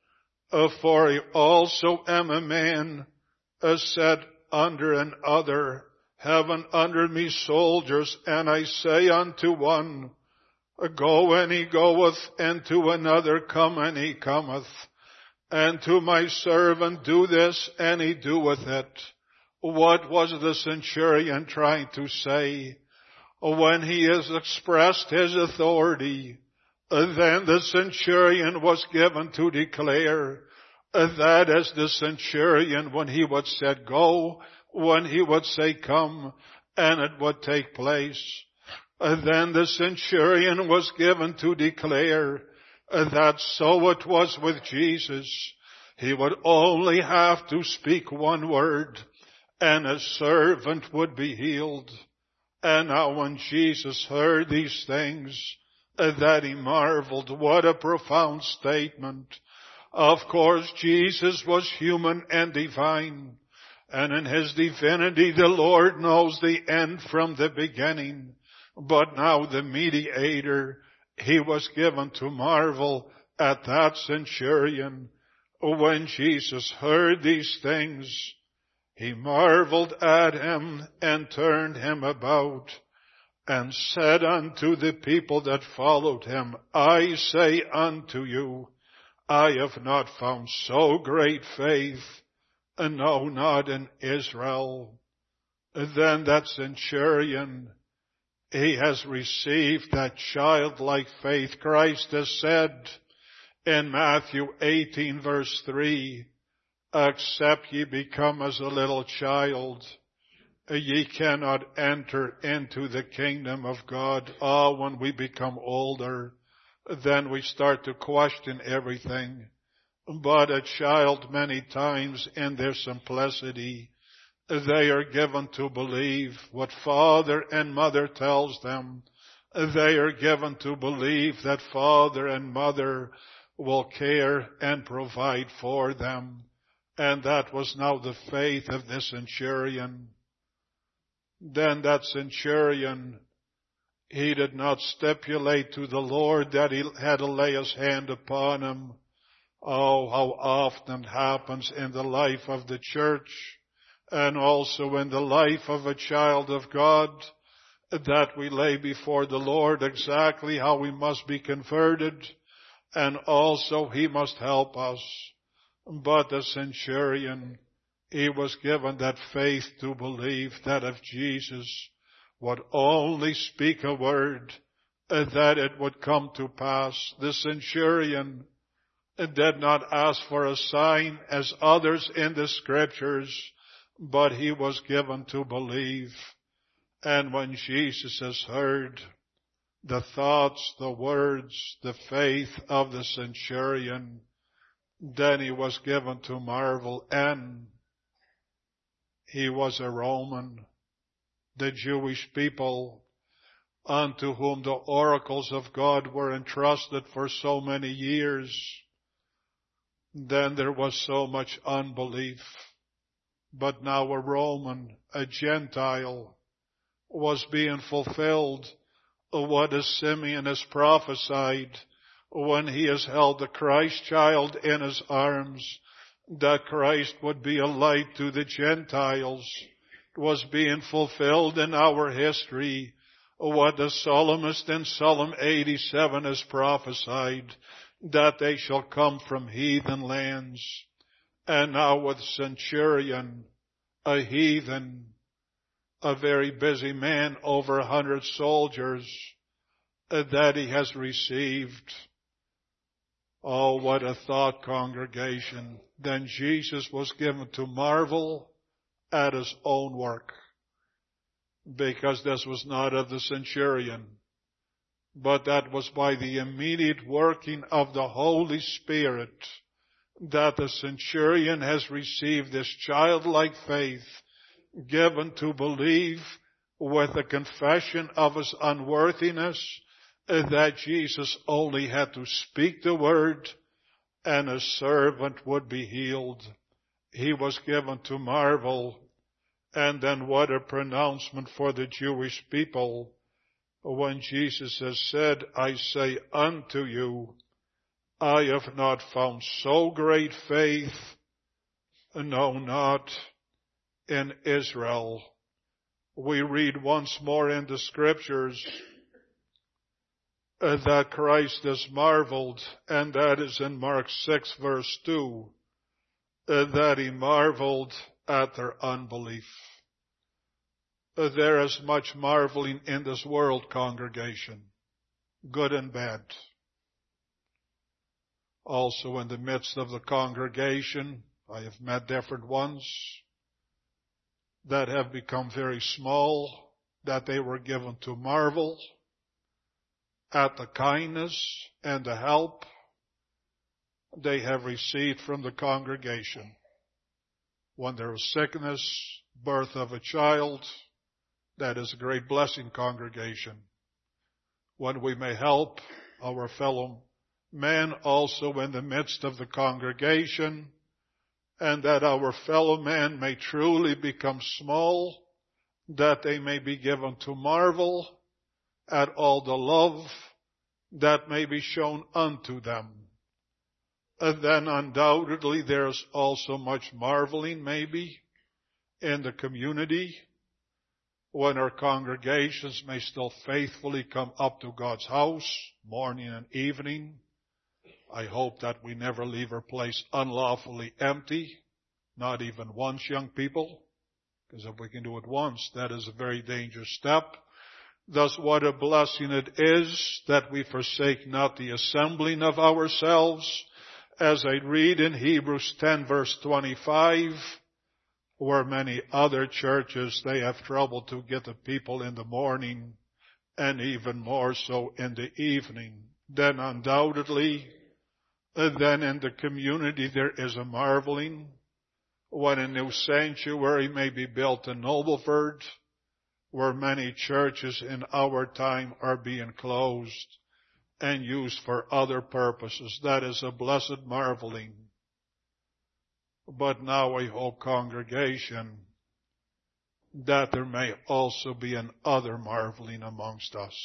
for I also am a man, set under another, having under me soldiers, and I say unto one, go, and he goeth, and to another, come, and he cometh, and to my servant, do this, and he doeth it. What was the centurion trying to say? When he has expressed his authority, then the centurion was given to declare that as the centurion, when he would say go, when he would say come, and it would take place. Then the centurion was given to declare that so it was with Jesus. He would only have to speak one word, and his servant would be healed. And now when Jesus heard these things, that he marveled. What a profound statement. Of course, Jesus was human and divine. And in his divinity, the Lord knows the end from the beginning. But now the mediator, he was given to marvel at that centurion. When Jesus heard these things, he marveled at him and turned him about and said unto the people that followed him, I say unto you, I have not found so great faith, no, not in Israel. Then that centurion, he has received that childlike faith. Christ has said in Matthew 18 verse 3, except ye become as a little child, ye cannot enter into the kingdom of God. When we become older, then we start to question everything. But a child, many times in their simplicity, they are given to believe what father and mother tells them. They are given to believe that father and mother will care and provide for them. And that was now the faith of the centurion. Then that centurion, he did not stipulate to the Lord that he had to lay his hand upon him. Oh, how often it happens in the life of the church and also in the life of a child of God, that we lay before the Lord exactly how we must be converted, and also he must help us. But the centurion, he was given that faith to believe that if Jesus would only speak a word, that it would come to pass. The centurion did not ask for a sign as others in the scriptures, but he was given to believe. And when Jesus has heard the thoughts, the words, the faith of the centurion, then he was given to marvel. And he was a Roman. The Jewish people, unto whom the oracles of God were entrusted for so many years, then there was so much unbelief. But now a Roman, a Gentile, was being fulfilled what as Simeon has prophesied when he has held the Christ child in his arms, that Christ would be a light to the Gentiles. It was being fulfilled in our history what the psalmist in Psalm 87 has prophesied, that they shall come from heathen lands. And now with centurion, a heathen, a very busy man, over 100 soldiers, that he has received. Oh, what a thought, congregation. Then Jesus was given to marvel at his own work. because this was not of the centurion, but that was by the immediate working of the Holy Spirit that the centurion has received this childlike faith given to believe with the confession of his unworthiness that Jesus only had to speak the word and his servant would be healed. He was given to marvel. And then what a pronouncement for the Jewish people when Jesus has said, I say unto you, I have not found so great faith, no, not in Israel. We read once more in the scriptures that Christ is marveled, and that is in Mark 6 verse 2, that he marveled at their unbelief. There is much marveling in this world, congregation, good and bad. Also in the midst of the congregation, I have met different ones that have become very small, that they were given to marvel at the kindness and the help they have received from the congregation. When there is sickness, birth of a child, that is a great blessing, congregation. When we may help our fellow men also in the midst of the congregation, and that our fellow men may truly become small, that they may be given to marvel at all the love that may be shown unto them. And then undoubtedly there's also much marveling maybe in the community when our congregations may still faithfully come up to God's house morning and evening. I hope that we never leave our place unlawfully empty, not even once, young people, because if we can do it once, that is a very dangerous step. Thus, what a blessing it is that we forsake not the assembling of ourselves, as I read in Hebrews 10 verse 25, where many other churches, they have trouble to get the people in the morning, and even more so in the evening. Then undoubtedly, then in the community there is a marveling when a new sanctuary may be built in Nobleford, where many churches in our time are being closed and used for other purposes. That is a blessed marveling. But now I hope, congregation, that there may also be another marveling amongst us.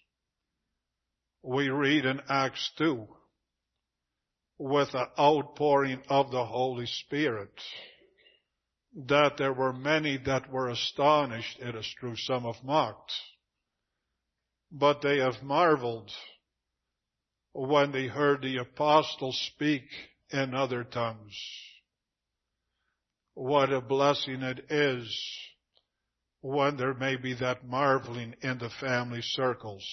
We read in Acts 2, with the outpouring of the Holy Spirit, that there were many that were astonished. It is true, some have mocked, but they have marveled when they heard the apostles speak in other tongues. What a blessing it is when there may be that marveling in the family circles,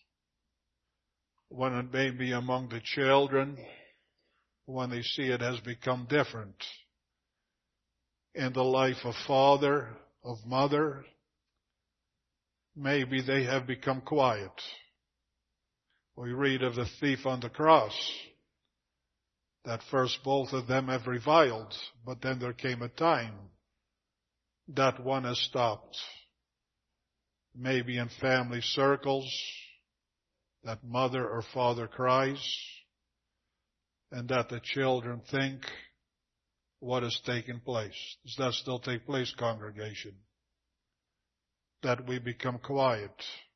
when it may be among the children, when they see it has become different in the life of father, of mother. Maybe they have become quiet. We read of the thief on the cross, that first both of them have reviled, but then there came a time that one has stopped. Maybe in family circles, that mother or father cries, and that the children think, what has taken place? Does that still take place, congregation? That we become quiet,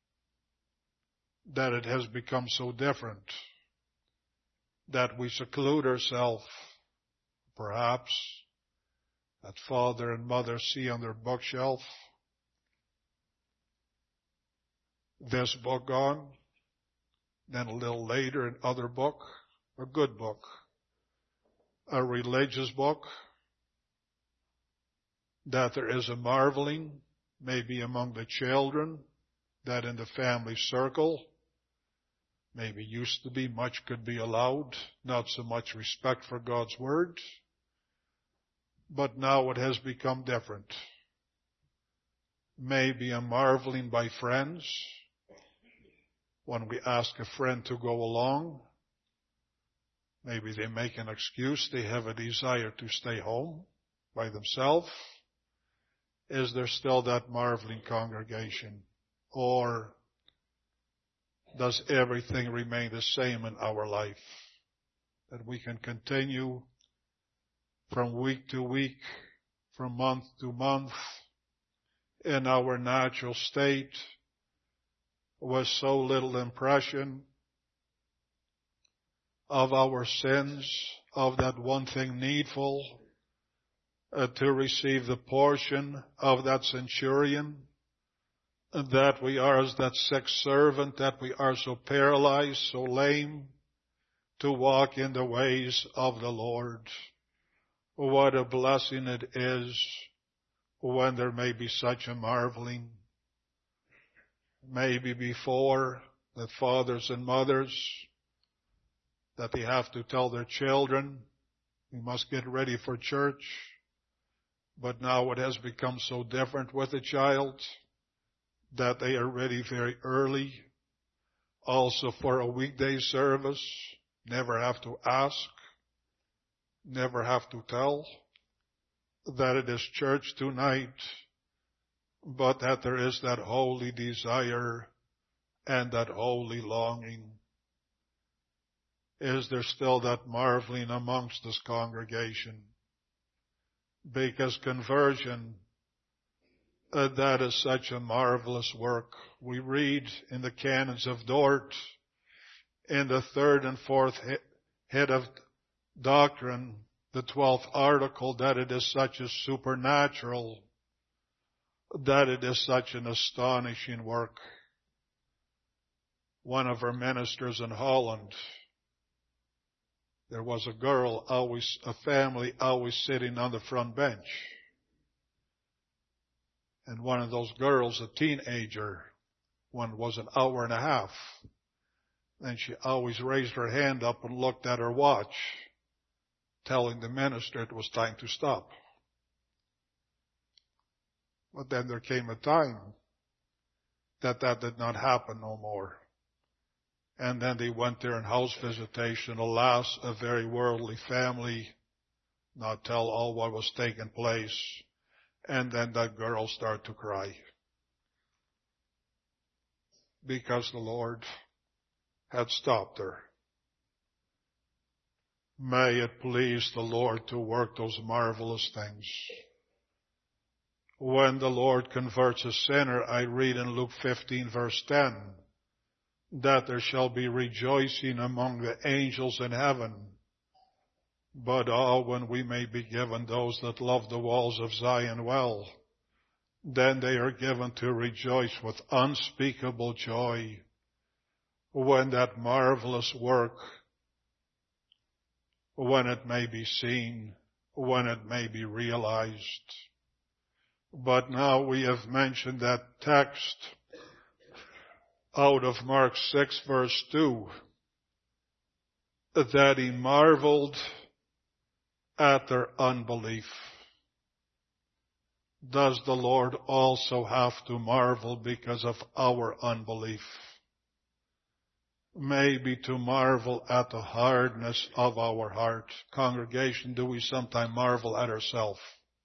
that it has become so different, that we seclude ourselves, perhaps, that father and mother see on their bookshelf this book gone, then a little later another book, a good book, a religious book, that there is a marveling maybe among the children, that in the family circle, maybe used to be much could be allowed, not so much respect for God's word, but now it has become different. maybe a marveling by friends. When we ask a friend to go along, maybe they make an excuse. They have a desire to stay home by themselves. Is there still that marveling congregation? Or does everything remain the same in our life? That we can continue from week to week, from month to month, in our natural state, with so little impression of our sins, of that one thing needful, to receive the portion of that centurion, that we are as that sick servant, that we are so paralyzed, so lame, to walk in the ways of the Lord. What a blessing it is when there may be such a marveling. Maybe before, that fathers and mothers, that they have to tell their children, we must get ready for church. But now it has become so different with the child, that they are ready very early. Also for a weekday service, never have to ask, never have to tell that it is church tonight, but that there is that holy desire and that holy longing. Is there still that marveling amongst this congregation? Because conversion, that is such a marvelous work. We read in the canons of Dort, in the 3rd and 4th head of doctrine, the 12th article, that it is such a supernatural, that it is such an astonishing work. One of our ministers in Holland, there was a girl, a family always sitting on the front bench. And one of those girls, a teenager, one was an hour and a half. And she always raised her hand up and looked at her watch, telling the minister it was time to stop. But then there came a time that did not happen no more. And then they went there in house visitation. Alas, a very worldly family, not tell all what was taking place. And then that girl started to cry. Because the Lord had stopped her. May it please the Lord to work those marvelous things. When the Lord converts a sinner, I read in Luke 15 verse 10, that there shall be rejoicing among the angels in heaven. But when we may be given those that love the walls of Zion well, then they are given to rejoice with unspeakable joy when that marvelous work, when it may be seen, when it may be realized. But now we have mentioned that text out of Mark 6 verse 2, that he marveled at their unbelief. Does the Lord also have to marvel because of our unbelief? Maybe to marvel at the hardness of our heart. Congregation, do we sometimes marvel at ourselves?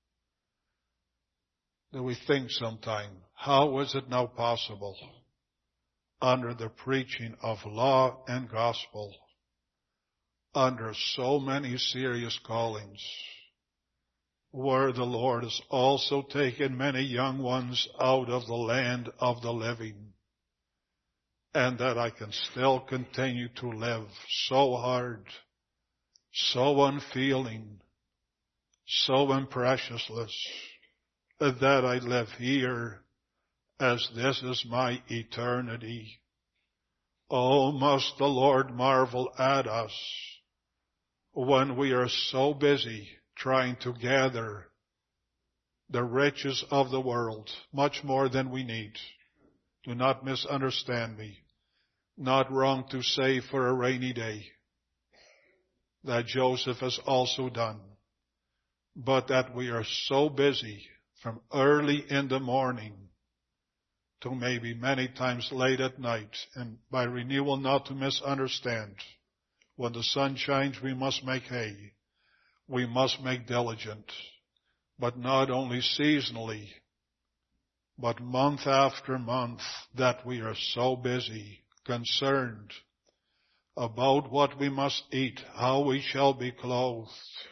Do we think sometime, how is it now possible, under the preaching of law and gospel, under so many serious callings, where the Lord has also taken many young ones out of the land of the living, and that I can still continue to live so hard, so unfeeling, so impressionless, that I live here as this is my eternity. Oh, must the Lord marvel at us when we are so busy trying to gather the riches of the world, much more than we need. Do not misunderstand me. Not wrong to say for a rainy day, that Joseph has also done, but that we are so busy from early in the morning to maybe many times late at night, and by renewal not to misunderstand. When the sun shines, we must make hay. We must make diligent. But not only seasonally, but month after month, that we are so busy, concerned about what we must eat, how we shall be clothed,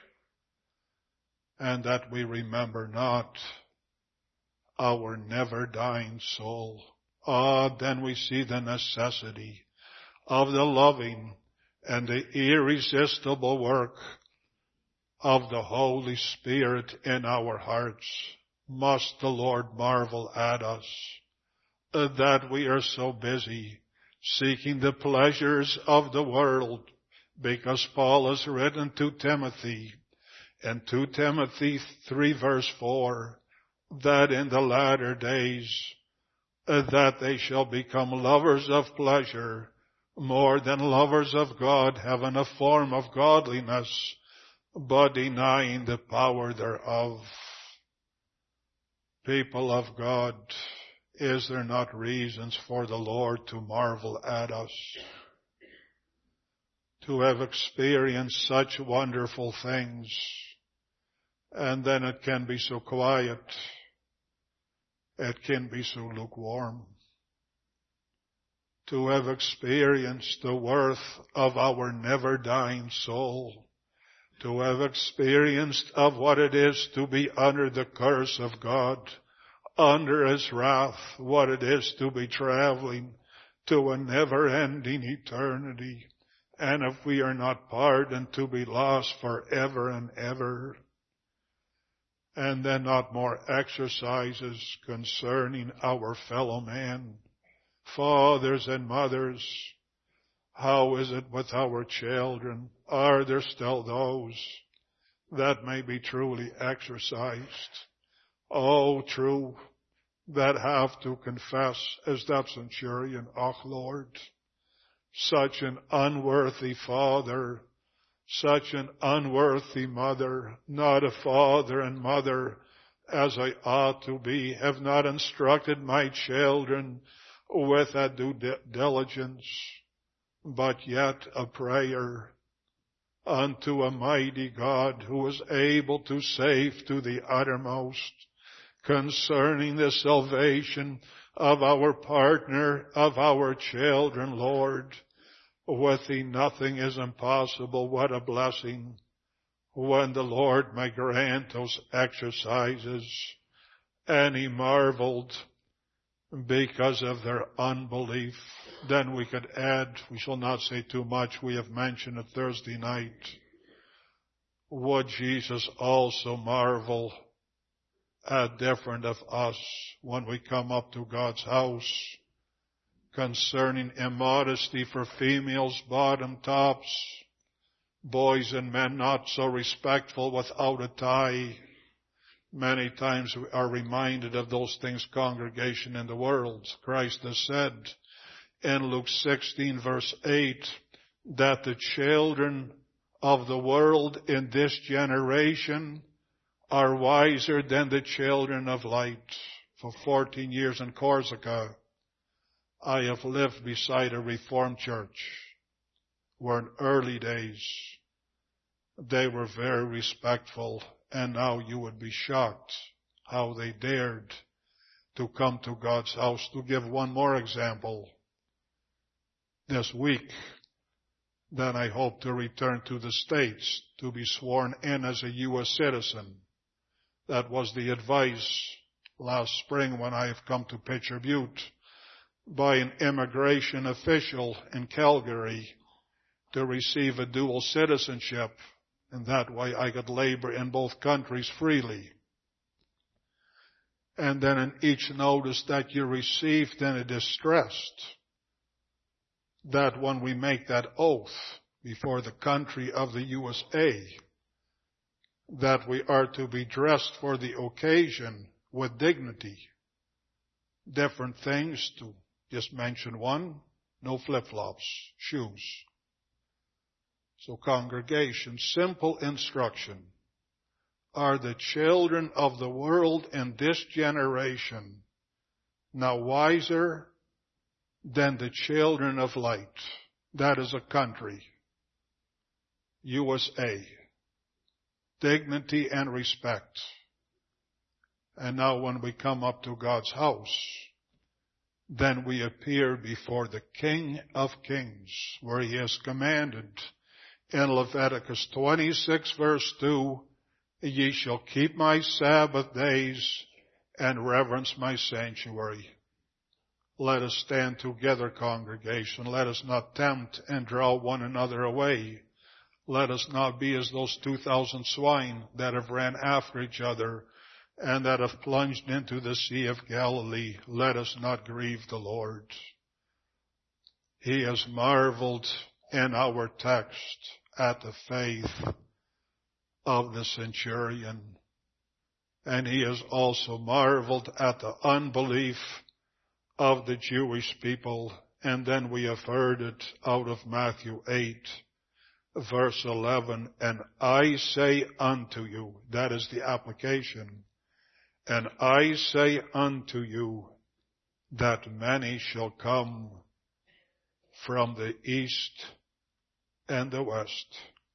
and that we remember not our never-dying soul. Then we see the necessity of the loving and the irresistible work of the Holy Spirit in our hearts. Must the Lord marvel at us that we are so busy seeking the pleasures of the world, because Paul has written to Timothy in 2 Timothy 3 verse 4, that in the latter days that they shall become lovers of pleasure more than lovers of God, having a form of godliness, but denying the power thereof. People of God, is there not reasons for the Lord to marvel at us? To have experienced such wonderful things, and then it can be so quiet. It can be so lukewarm. To have experienced the worth of our never-dying soul, to have experienced of what it is to be under the curse of God, under His wrath, what it is to be traveling to a never-ending eternity, and if we are not pardoned, to be lost forever and ever. And then not more exercises concerning our fellow man, fathers and mothers. How is it with our children? Are there still those that may be truly exercised? Oh, true, that have to confess as that centurion, "Oh Lord, such an unworthy father, such an unworthy mother, not a father and mother as I ought to be, have not instructed my children with a due diligence, but yet a prayer unto a mighty God who is able to save to the uttermost concerning the salvation of our partner, of our children, Lord. With Thee nothing is impossible. What a blessing when the Lord may grant those exercises." And he marveled because of their unbelief. Then we could add, we shall not say too much, we have mentioned it Thursday night. Would Jesus also marvel at different of us when we come up to God's house concerning immodesty for females, bottom tops, boys and men not so respectful without a tie. Many times we are reminded of those things, congregation, in the world. Christ has said in Luke 16 verse 8 that the children of the world in this generation are wiser than the children of light. For 14 years in Corsica, I have lived beside a Reformed church where in early days they were very respectful, and now you would be shocked how they dared to come to God's house. To give one more example, this week, then I hope to return to the States to be sworn in as a U.S. citizen. That was the advice last spring when I have come to Pitcher Butte by an immigration official in Calgary to receive a dual citizenship, and that way I could labor in both countries freely. And then in each notice that you received, then it is stressed that when we make that oath before the country of the USA, that we are to be dressed for the occasion with dignity. Different things, to just mention one, no flip-flops, shoes. So congregation, simple instruction. Are the children of the world in this generation Now wiser than the children of light. That is a country. USA. Dignity and respect. And now when we come up to God's house, then we appear before the King of Kings, where He has commanded in Leviticus 26 verse 2, ye shall keep my Sabbath days and reverence my sanctuary. Let us stand together, congregation. Let us not tempt and draw one another away. Let us not be as those 2,000 swine that have ran after each other and that have plunged into the Sea of Galilee. Let us not grieve the Lord. He has marveled in our text at the faith of the centurion. And He has also marveled at the unbelief of the Jewish people. And then we have heard it out of Matthew 8, verse 11. And I say unto you, that is the application. And I say unto you that many shall come from the east and the west,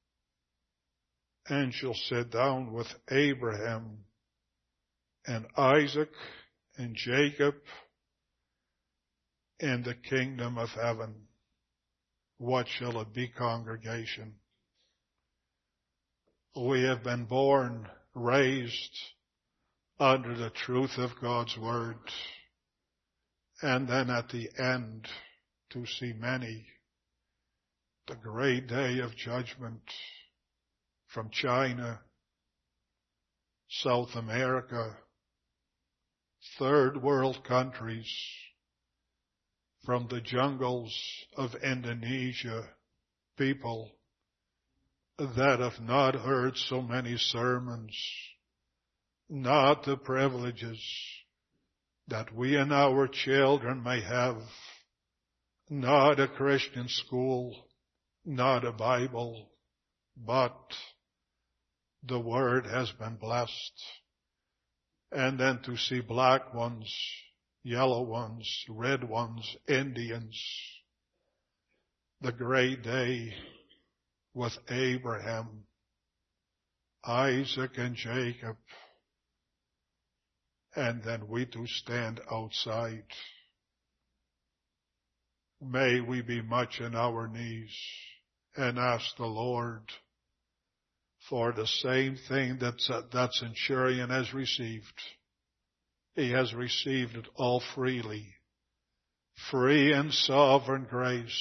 and shall sit down with Abraham and Isaac and Jacob in the kingdom of heaven. What shall it be, congregation? We have been born, raised under the truth of God's Word, and then at the end to see many, the great day of judgment from China, South America, third world countries, from the jungles of Indonesia, people that have not heard so many sermons, not the privileges that we and our children may have, not a Christian school, not a Bible, but the Word has been blessed. And then to see black ones, yellow ones, red ones, Indians, the great day with Abraham, Isaac and Jacob, and then we do stand outside. May we be much on our knees and ask the Lord for the same thing that centurion has received. He has received it all freely, free and sovereign grace.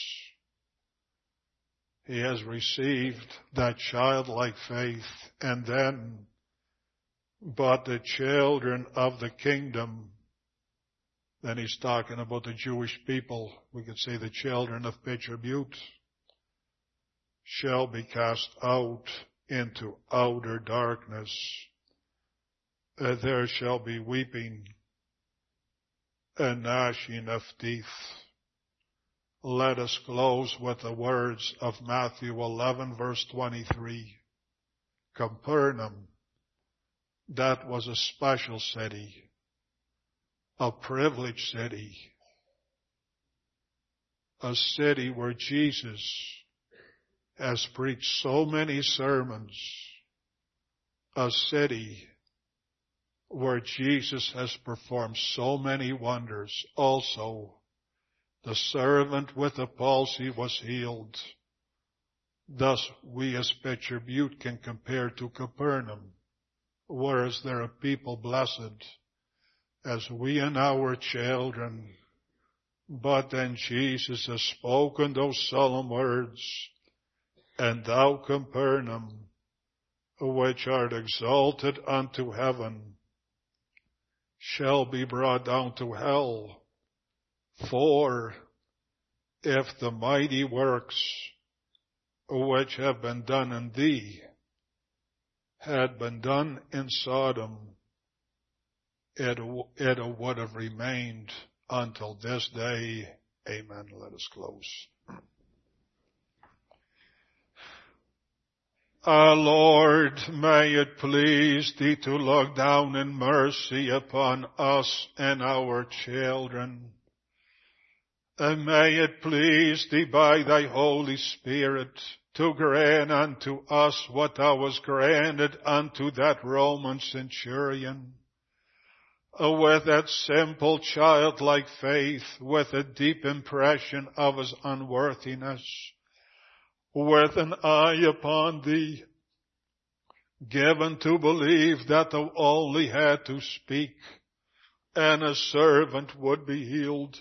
He has received that childlike faith, and then, but the children of the kingdom, then he's talking about the Jewish people, we could say the children of Pitcher Butte, shall be cast out into outer darkness. There shall be weeping and gnashing of teeth. Let us close with the words of Matthew 11 verse 23. Capernaum, that was a special city, a privileged city, a city where Jesus has preached so many sermons, a city where Jesus has performed so many wonders. Also, the servant with the palsy was healed. Thus, we as Pitcher Butte can compare to Capernaum, whereas there are people blessed as we and our children. But then Jesus has spoken those solemn words, and thou, Capernaum, which art exalted unto heaven, shall be brought down to hell. For if the mighty works which have been done in thee had been done in Sodom, it would have remained until this day. Amen. Let us close. Lord, may it please Thee to look down in mercy upon us and our children. And may it please Thee by Thy Holy Spirit to grant unto us what Thou was granted unto that Roman centurion. With that simple childlike faith, with a deep impression of his unworthiness, with an eye upon Thee, given to believe that Thou only had to speak, and a servant would be healed.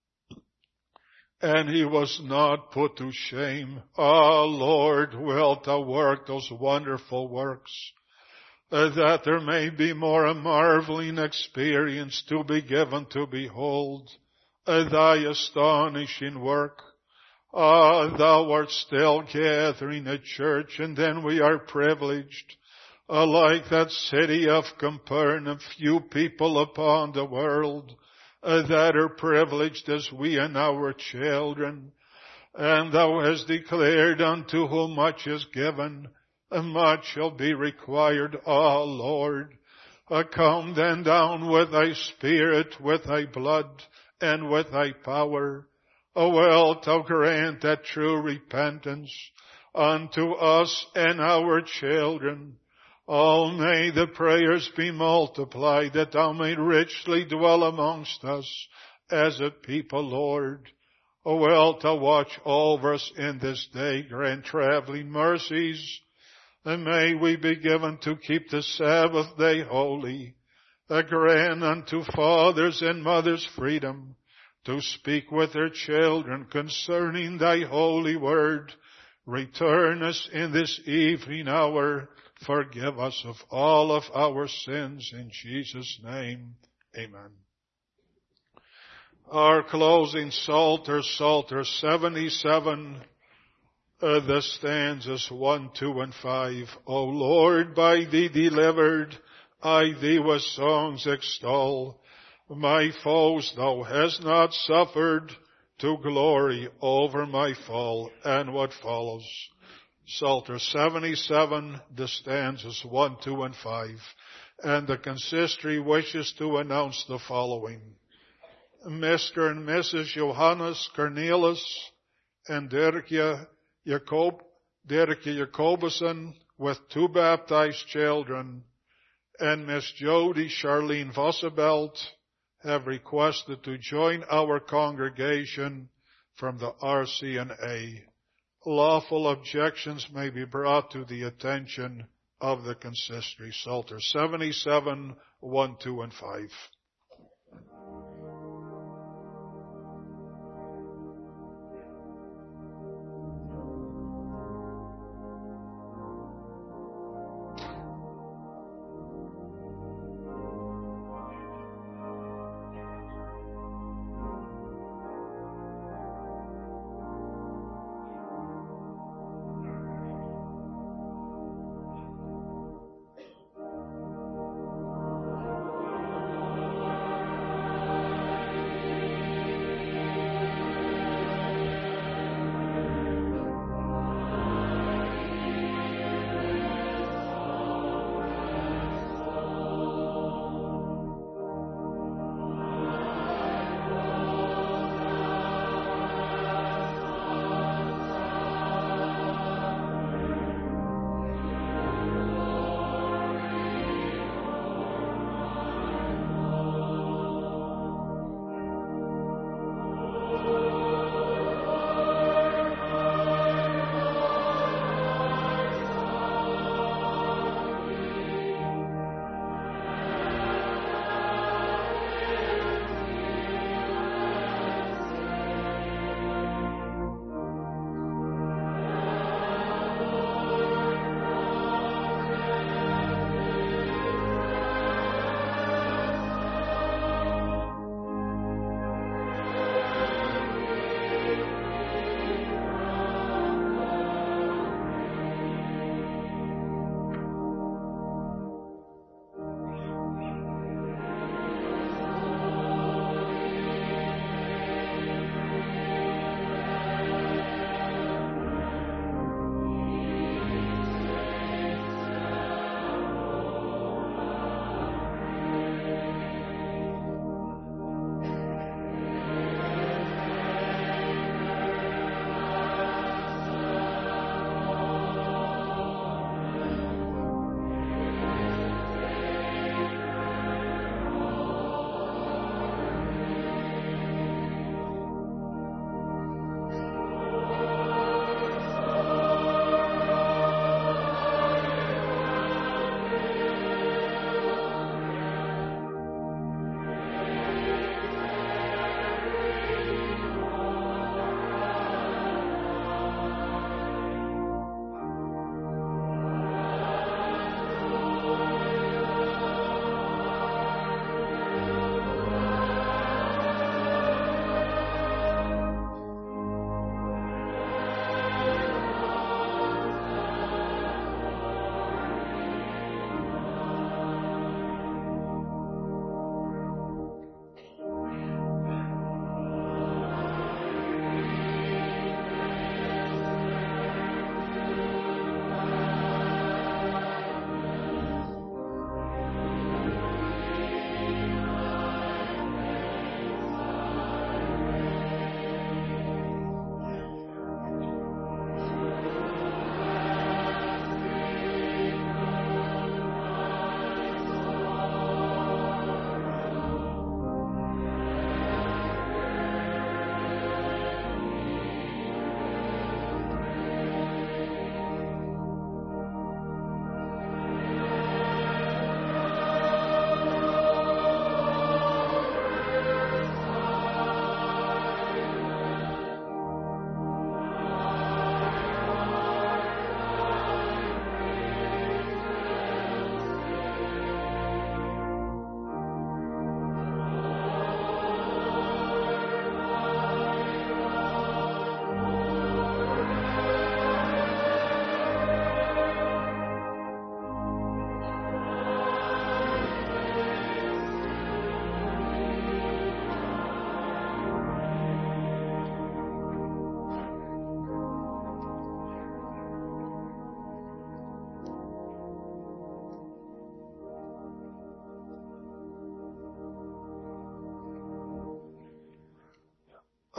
And he was not put to shame. Lord, wilt Thou work those wonderful works, that there may be more a marveling experience to be given to behold Thy astonishing work. Thou art still gathering a church, and then we are privileged, like that city of Capernaum, few people upon the world that are privileged as we and our children. And Thou hast declared, unto whom much is given, much shall be required. Lord, come then down with Thy Spirit, with Thy blood, and with Thy power. Wilt Thou grant that true repentance unto us and our children. May the prayers be multiplied, that Thou may richly dwell amongst us as a people, Lord. Wilt Thou watch over us in this day, grant traveling mercies, and may we be given to keep the Sabbath day holy. Grant unto fathers and mothers freedom to speak with their children concerning Thy holy word. Return us in this evening hour. Forgive us of all of our sins in Jesus' name. Amen. Our closing Psalter, Psalter 77, the stanzas 1, 2, and 5. O Lord, by Thee delivered, I Thee with songs extol. My foes Thou hast not suffered to glory over my fall. And what follows? Psalter 77, the stanzas 1, 2, and 5. And the consistory wishes to announce the following. Mr. and Mrs. Johannes Cornelis and Dirkje Jacobison with 2 baptized children, and Miss Jody Charlene Vossebelt have requested to join our congregation from the RCNA. Lawful objections may be brought to the attention of the consistory. Psalter 77, 1, 2, and 5.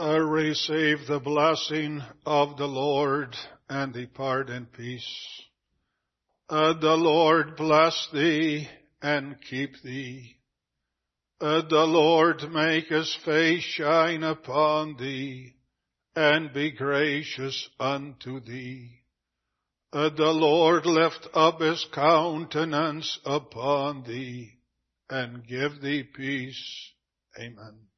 Receive the blessing of the Lord and depart in peace. The Lord bless thee and keep thee. The Lord make his face shine upon thee and be gracious unto thee. The Lord lift up his countenance upon thee and give thee peace. Amen.